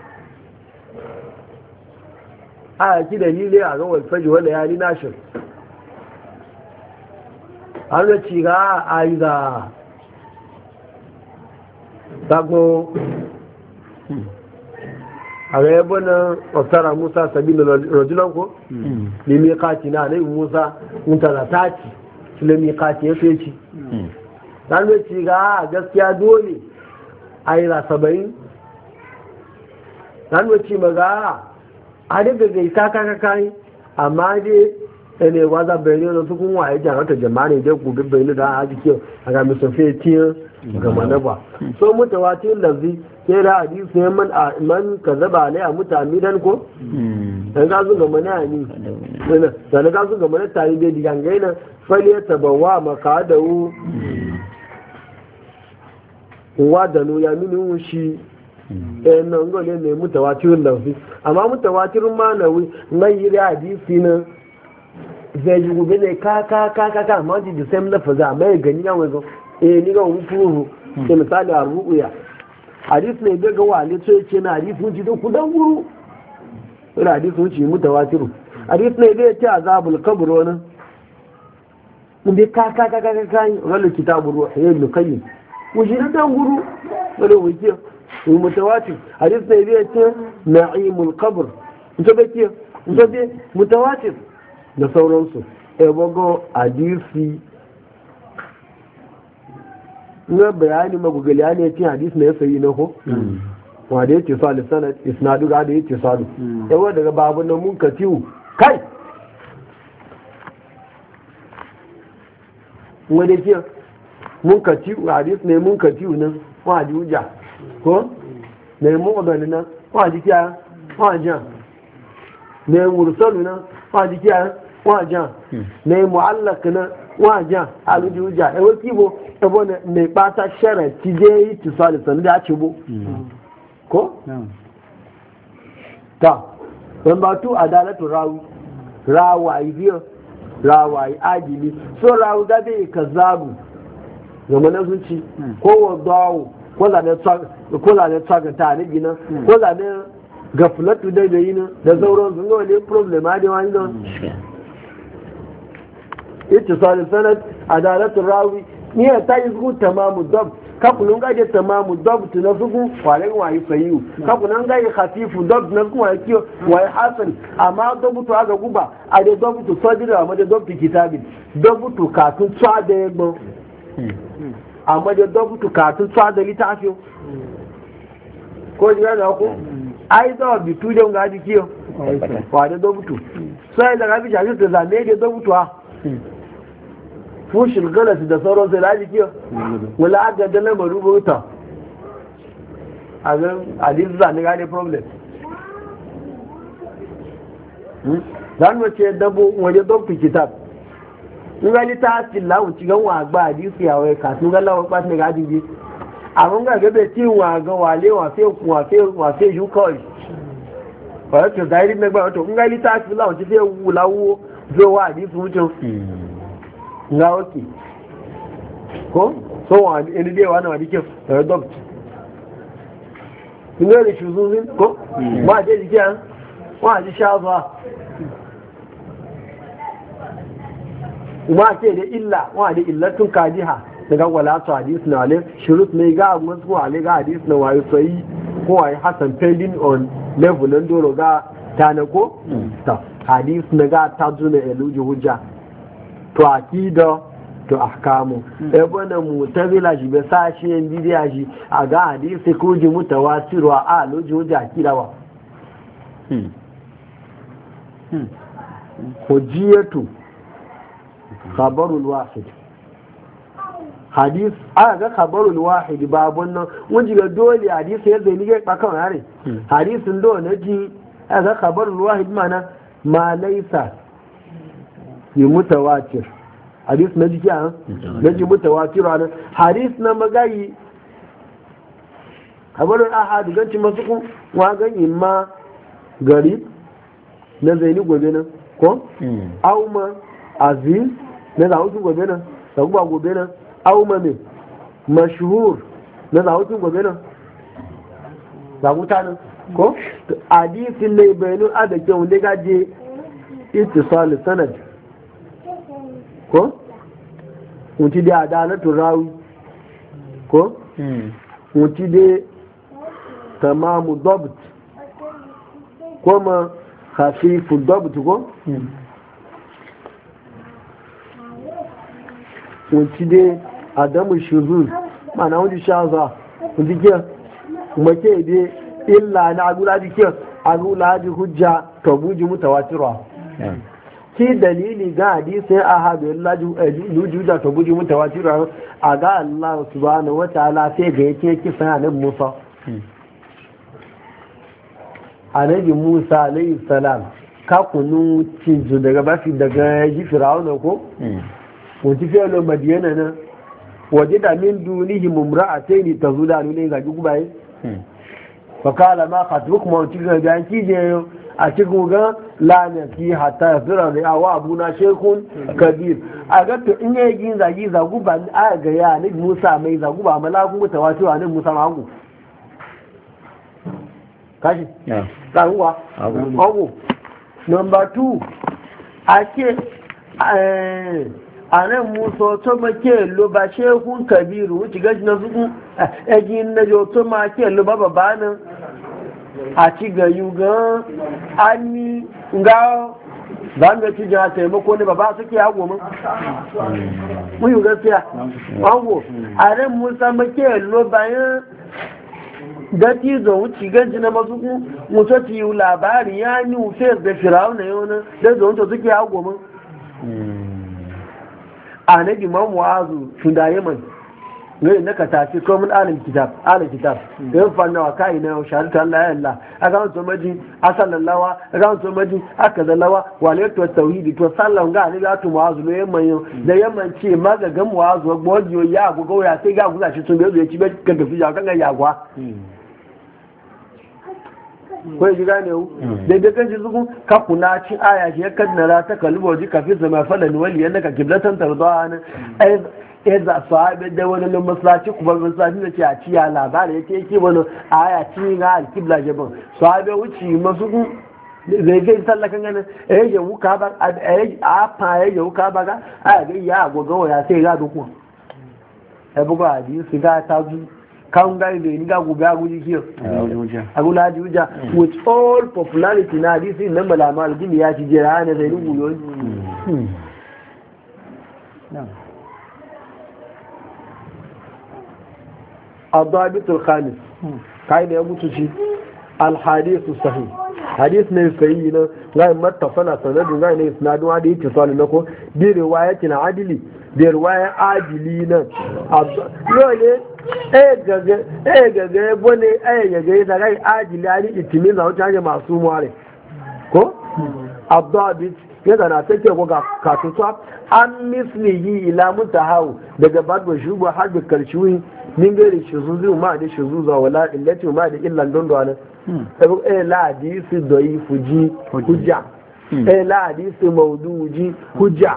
a yaki dalilai a ga walfaji wanda ya ni nashin an da ci ga a yi za tagbo a ga yabo na wasara musa sabi da rajulan ko limi kati na alai musa mutala taci su limi kati ya feci an da ci ga gaskiya dole a yi za 70 an da ci maga a daga gaita kakakai amma dai ne waza bayan da su kun waye jan ta jama'a da gobe bayan da a jike a ga mi sofe tiyan ga manaba so mutawatir lazi sai da hadisi ne man kazaba ne a mutamidan ko dan ga su ga mana ni dan ga su ga mana tare da digangai na fali tabawa makadahu wa da no ya minu shi nan gole ne mutawatir lazi amma mutawatir manawi mai yi hadisi na zai yi gobe ne ka amma ji da same lafaza mai gani ya wazo ni ga wufuru ke misali a ru'uya hadis ne bai ga wale to yace na hadis mun ci da kudan guru ina hadis mun ci mutawatiru hadis ne bai ce azabul qabr wannan mun bi ka wala kitabu ruh ibn qayyim wuji da dan guru wala wuji mutawatir hadis ne bai ce na'imul qabr ita bai ce mutawatir da sauransu ebogo hadisi na bayani magugali ya ne cin hadisi na ya sayi na ko wanda ya ce su alisanat isnadu ga da ya ce sadu yawon daga babu na mun katiwu kai wadda ke mun katiwu hadisi ne mun katiwu nan wajen hujja ko na yi mun ogani nan wajen kiya wajen na yi mursalu nan wajen kiya wajen na yi mu'allaka na wajen aluji hujja ewe kibo ebo mai bata shara ti je yi tisali sanu da ce bo ko? ta don ba tu adalatu rawayi biyu rawayi adili so rawu gabe ka zagu zama na zuci ko wadawo ko zane tsaganta ne gina ko zane gafulatu da yi na da sauran sun ga wani problem a wani don ita sali sanat adalatu rawi ni ta yi zuku tamamu dab kakunan gaje tamamu dab na suku wale wayi sayu kakunan gaje khatifu dab na suku wayi kiyo wayi hasan amma dabutu aga guba a da dabutu sadira amma da dabutu kitabin dabutu katun tsa da yagbo amma da dabutu katun tsa da littafi ko jiya da ku ai da bitu da ga dikiyo wa da dabutu sai da gabi jami'u da zame da dabutu ha fushin galas da sauran sai da dikiyo wala ga da lamarin rubuta a ga hadisi zane ga ne problem zan wace dabo waje dabutu kitab ngali ta ti lawo ti gan wa gba hadisi yawo ka tun ga lawo pa ni ga dibi àwọn ga gbe ti wa gan wa le wa fe ju ko ba to dairi megba to ngali ta ti lawo ti fe wu lawo fe wa hadisi mu jo nga oki ko so wa eni de wa na wa dike doct ngali shuzuzin ko ma je dike an wa ji shafa kuma ce da illa wa da illatun kajiha daga walatu hadis na wale shurut ne ga wasu wale ga hadis na wayo sai ko wayi hasan pending on level nan doro ga tanako ta hadis na ga tazuna eluji hujja to akida to ahkamu e bona mutazila shi be sashi en bidiya shi a ga hadisi ko ji mutawatir wa a luji hujja kirawa hujjiyatu khabarul wahid hadis aka ga khabarul wahid babun nan wani ga dole hadisi yadda ni ga bakan yare hadisin do na ji aka ga khabarul wahid mana ma laysa yi mutawatir hadis na ji kiyan na ji mutawatir ana hadis na magayi khabarul ahad ganci masu kun wa ganyi ma garib na zaini gobe nan ko auma aziz na zawutun gobe nan sabuwa gobe nan auma ne mashhur na zawutun gobe nan zaguta nan ko hadisin ne bayanin adake wanda gaje ittisal sanad ko wuti da adalatu rawi ko wuti da tamamu dabt kuma khafifu dabt ko wuci dai adamu shuzuz mana wani shaza wuci ke make dai illa na agula jike agula ji hujja to buji mutawatirwa ki dalili ga hadisin ahadu luji hujja to buji mutawatirwa a ga Allah subhanahu wa ta'ala sai ga yake kisan annabi Musa annabi Musa alayhi salam ka kunu cinju daga bafi daga ji Fir'auna ko wọ́n fẹ́ lọ madiyana náà wọ́n da min dunihi mumra'atai ne ta zuda ne ga gugu baye fakala ma khatbuk ma wuci ga gan kije a cikin ga lana fi hatta zura da awa abuna shekun kabir a ga to in yayi gin zagi zagu ba a ga ya ni Musa mai zagu ba malaku mutawatir wa ni Musa magu kashi ya zaguwa agu number 2 ake a nan musa to make lo ba shekun kabiru wuce gaji na zuku egi na jo to make lo ba babanin a ci ga yugan ani ga za mu ci jira taimako ne ba suke yago mun mun yi gaskiya wango a nan musa make lo bayan dati zo wuce gaji na mazuku musa ci yi labari ya ni ufe da firawuna yau na da zo wuce suke yago mun annabi mamuwazu tun da yaman gari na ka tafi komin alin kitab yan fannawa kai na shahadatu Allah ya Allah aka wanto maji asallallawa aka wanto maji aka zallawa wale to tauhidi to sallan ga annabi atu muwazu no yaman yo da yaman ce magagan muwazu gbojiyo ya gugo ya sai ga guza shi tun da ya ci be kan tafi ya kan ya gwa ko ji gane wu da da kan ji zugun ka kuna ci aya shi ya kaddara ta kalbo ji ka fi zama falan wali yannaka kiblatan tardawana ai za sahabe da wani masallaci kuma masallaci da ce a ciya labari yake yake wani aya ci ga alkibla jaban sahabe wuci masu zai ga sallakan ganin ya wuka ba a fa ya wuka ba ga a ga ya gogo ya sai ga dukun ai buga hadisi ga ta kan gari da ni ga gobe a guji kiyo a gula ji wuja with all popularity na hadisi nan malama aljini ya ci jera ne zai rubu yau الضابط الخامس قاعدة يموتشي الحديث الصحيح حديث نفسينا غير متصل سند غير اسناد وادي اتصال لكم برواية عادلي برواية عادلين لولي gaga bone gaga da gai ajili ali itimin da wata hanyar masu muware ko abdabit yadda na take ko ga katuta an mislihi ila mutahawu daga badwa shugo har da karshuwi min gari shuzuzu ma da shuzuza wala illati ma da illan dondo anan la hadisi doi fuji hujja la hadisi mawduji hujja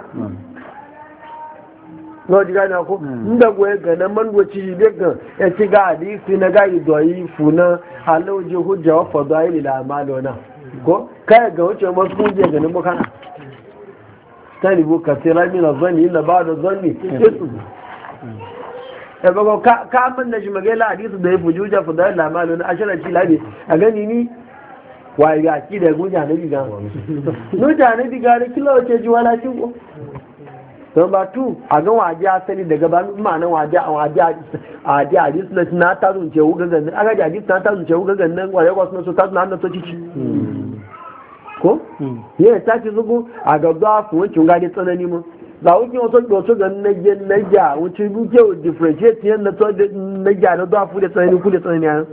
no diga na ko inda goye ga nan man goci be ga ya ci ga hadisi na ga doi funa halauji hujja wa fadaili la malona ko kai ga wuce masu kuje ga nan bukana tani bu kasira min azani illa ba'da zanni yasu e bago ka man da shi magana hadisi da ya fujuja fadaili la malona ashara ci labi a gani ni wa ga ki da guja na diga no ja na diga da kilo ce ji wala ci ko Number 2, a ga waje asali daga ba ma'anar waje a hadis na ta zunce wuga gannan aka ji hadis na ta zunce wuga gannan wale wasu na so ta zuna hannun soci ko? yi ta ci zugu a ga zuwa su wancan gadi tsanani mu za wuce wasu ganin na gya wuce duke differentiate yan na gya na zuwa fu da tsanani ku da tsanani yan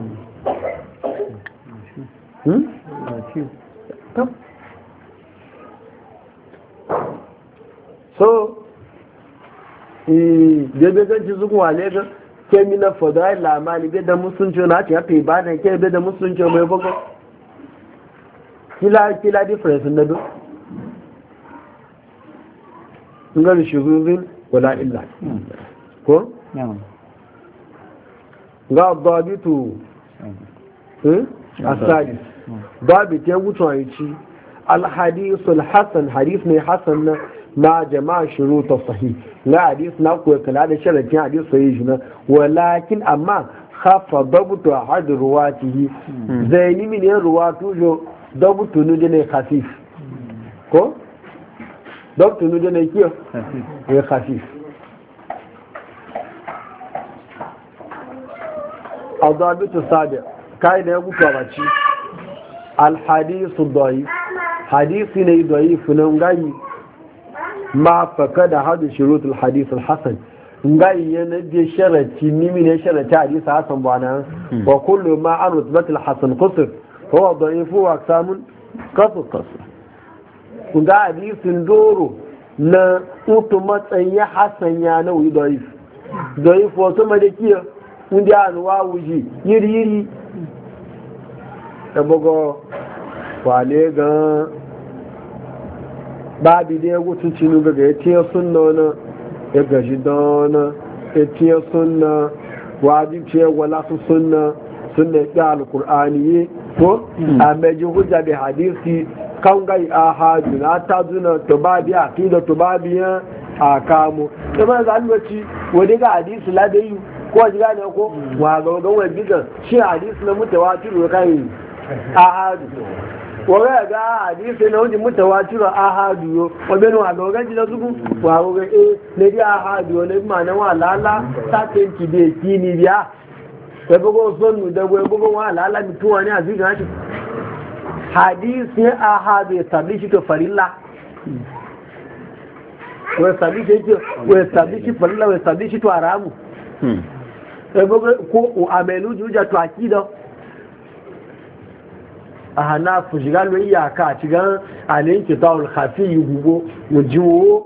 so daidai ganci zuku wale ga kemi na fadai lamani bai da musulunci na ce haka ibadan ke bai da musulunci mai bugu kila difference na do ngal shuzuzin wala illa ko ga dabitu asali dabit ya wuce a yi ci alhadisul hasan hadis ne hasan na ma jama'a shuruta sahih na hadis na kuwa kala da sharatin hadis sahih na walakin amma khafa dabutu ahad ruwatihi zaini min ruwatu jo dabutu nu ne khafif ko dabutu nu ne kiyo ya khafif adabitu sabi kai da ya mutu a baci al hadisu da'if hadisi ne da'if nan gayi ma fakada hadu shurutul hadith al-hasan ngai yana da sharati nimi ne sharati hadith hasan bana wa kullu ma an rutbat al-hasan qasr huwa da'if wa aksamun qasr nga hadithin doro na utu matsayin hasan ya na wi da'if wato ma da kiyo ndi anwa wuji yiri da bogo wale ga babi da ya wuce cinu ga ya tiya sunna wani ya gaji don ya tiya sunna wajib ce wala su sunna ya alkur'ani ko a meji hujja da hadisi kan gai a haju na ta zuna to babi a kida to babi ya a kamo da ma za alwaci wani ga hadisi ladayi ko ji gane ko wa ga wani gidan shi hadisi na mutawatir kai a haju wọ́n ga àdíṣẹ́ náà di mutawatir ahadu yóò ọgbẹ́nu àgbọ̀gán jí lọ́sùkú wà wọ́n lórí ahadu yóò lórí màá náà àlàálá sátẹ́ǹkì bí èkí ní ibi á ẹgbẹ́gbẹ́ sọ́nù ìdẹ́gbẹ́ ẹgbẹ́gbẹ́ wọn àlàálá mi tún wọn ní àzíkà láti àdíṣẹ́ ahadu establish to farilla wọ́n establish farilla wọ́n establish to haramu ẹgbẹ́gbẹ́ kó àmẹ́lú jùjà to àkídọ́ a hana su shiga lo iyaka a cikin alayin kitawul hafi yi gugu mu jiwo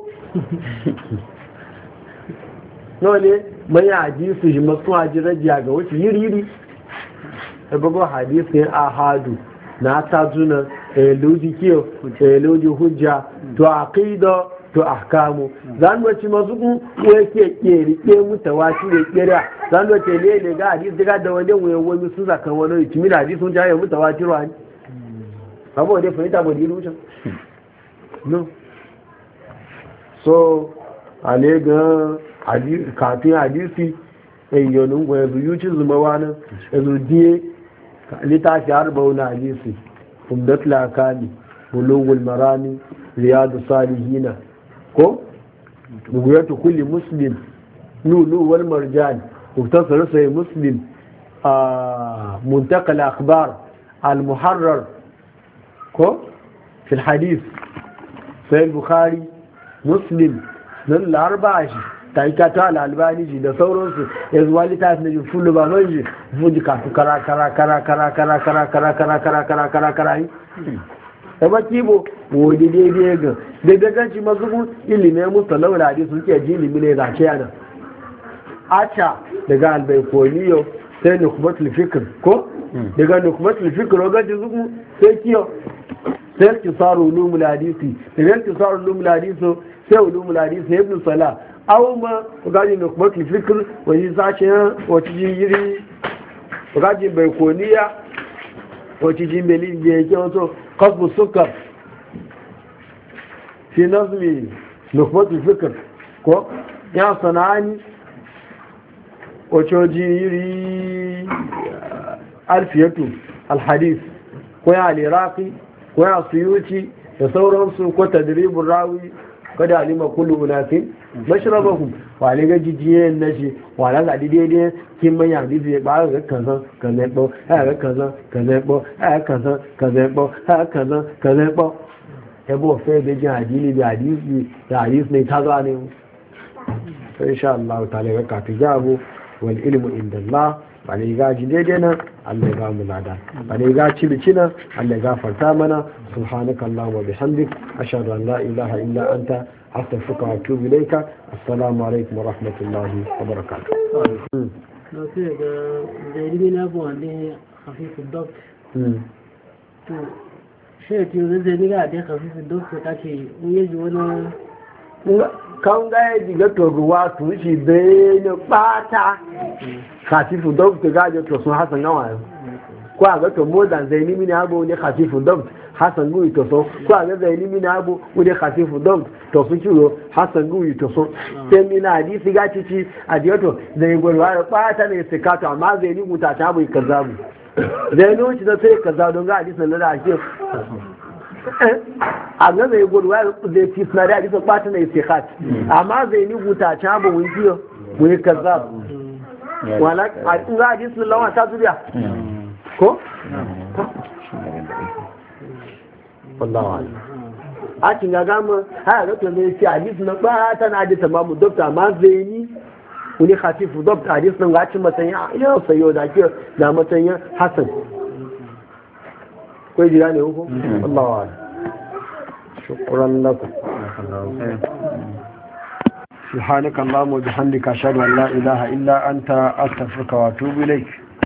nole mai hadisi shi masu hajjirajiya ga wuce yiri ebogo hadisi ahadu na ta zuna elodi kiyo elodi hujja to aqida to ahkamu zan wace masu ku yake ke mutawatir da kira zan wace ne ga hadisi daga da wani su zakan wani itimi da hadisi sun jaye mutawatir wani abuwa dai fahimta ba di rushe no so ale ga kafin hadisi ayyanin gwa yanzu yuci zuma wani yanzu diye littafi harba na hadisi umdat lakani bulugul marami riyadu salihina ko buguyatu kulli muslim lulu wal marjan muktasar sai muslim منتقى الأخبار المحرر كو في الحديث في البخاري مسلم من الأربعة تايكاتا الألباني جي da sauransu ya zuwa littafi na jifulu ba man ji fuji kafu kara yi da makibo wani daidai ga daga ganci mazubu ilimin musallau da hadisi suke ji ilimi ne zace yana aca daga albaikoniyo sai nukumatul fikir ko daga nukumatul fikir wajen zuku sai kiyo sai kisaru ulumul hadisi daga kisaru ulumul hadisi sai ulumul hadisi ibn salah aw ma gaji nukumatul fikir wani sashen wata jiri gaji bai koniya wata jimbeli da yake wato kasbu sukar fi nazmi nukumatul fikir ko ya sana'ani wato jiri alfiyatu alhadis ko ya aliraki ko ya suyuci da sauransu ko tadribul rawi kada alima kullu munafiq mashrabahum wa ne ga jijiye nashi wa la ga daidai kin man ya hadisi ya ba ga kaza kaza bo ha ga kaza kaza bo ha kaza kaza bo ha kaza kaza bo ebo fe be ji hadili bi hadisi da hadisi ne ta zo ne insha Allah ta'ala ga ka tijabu wal ilmu inda Allah ba ne ga ji daidai nan Allah ya ba mu lada ba ne ga ci bici nan Allah ya gafarta mana subhanaka Allahumma bihamdik ashhadu an la ilaha illa anta astaghfiruka wa atubu ilayka assalamu alaikum wa rahmatullahi wa barakatuh no sai ga dalili na bu wanda khafifu dabt to sai ki zai ga da khafifu dabt take in yaji wani kan gaya diga to ruwa to shi bai ne bata khatifu dabt ga da to sun hasan gawa ko a ga to modan zaini mini abu ne khatifu dabt hasan gui to so ko a ga zaini mini abu ne khatifu dabt to su kiro hasan gui to so sai mina hadisi ga cici a diga to zai gurwa bata ne sai ka to amma zaini muta ta bai kazabu zaini wuce da sai kaza don ga hadisi na da ake a ga zai gurwa zai fi suna da hadisi bata ne sai khat amma zaini muta ta bai wani kiyo wani kazabu wala a ga hadisi lawan ta zuriya ko? wallawa a cin gaga mu haya ga to zai ci hadisi na ba ta na hadisi mamu dokta ma zai yi wani khatifu dokta hadisi nan ga ci matsayin yau sayo da ke da matsayin hasan kai jira ne uku wallawa shukran lakum سبحانك اللهم وبحمدك أشهد أن لا إله إلا أنت أستغفرك وأتوب إليك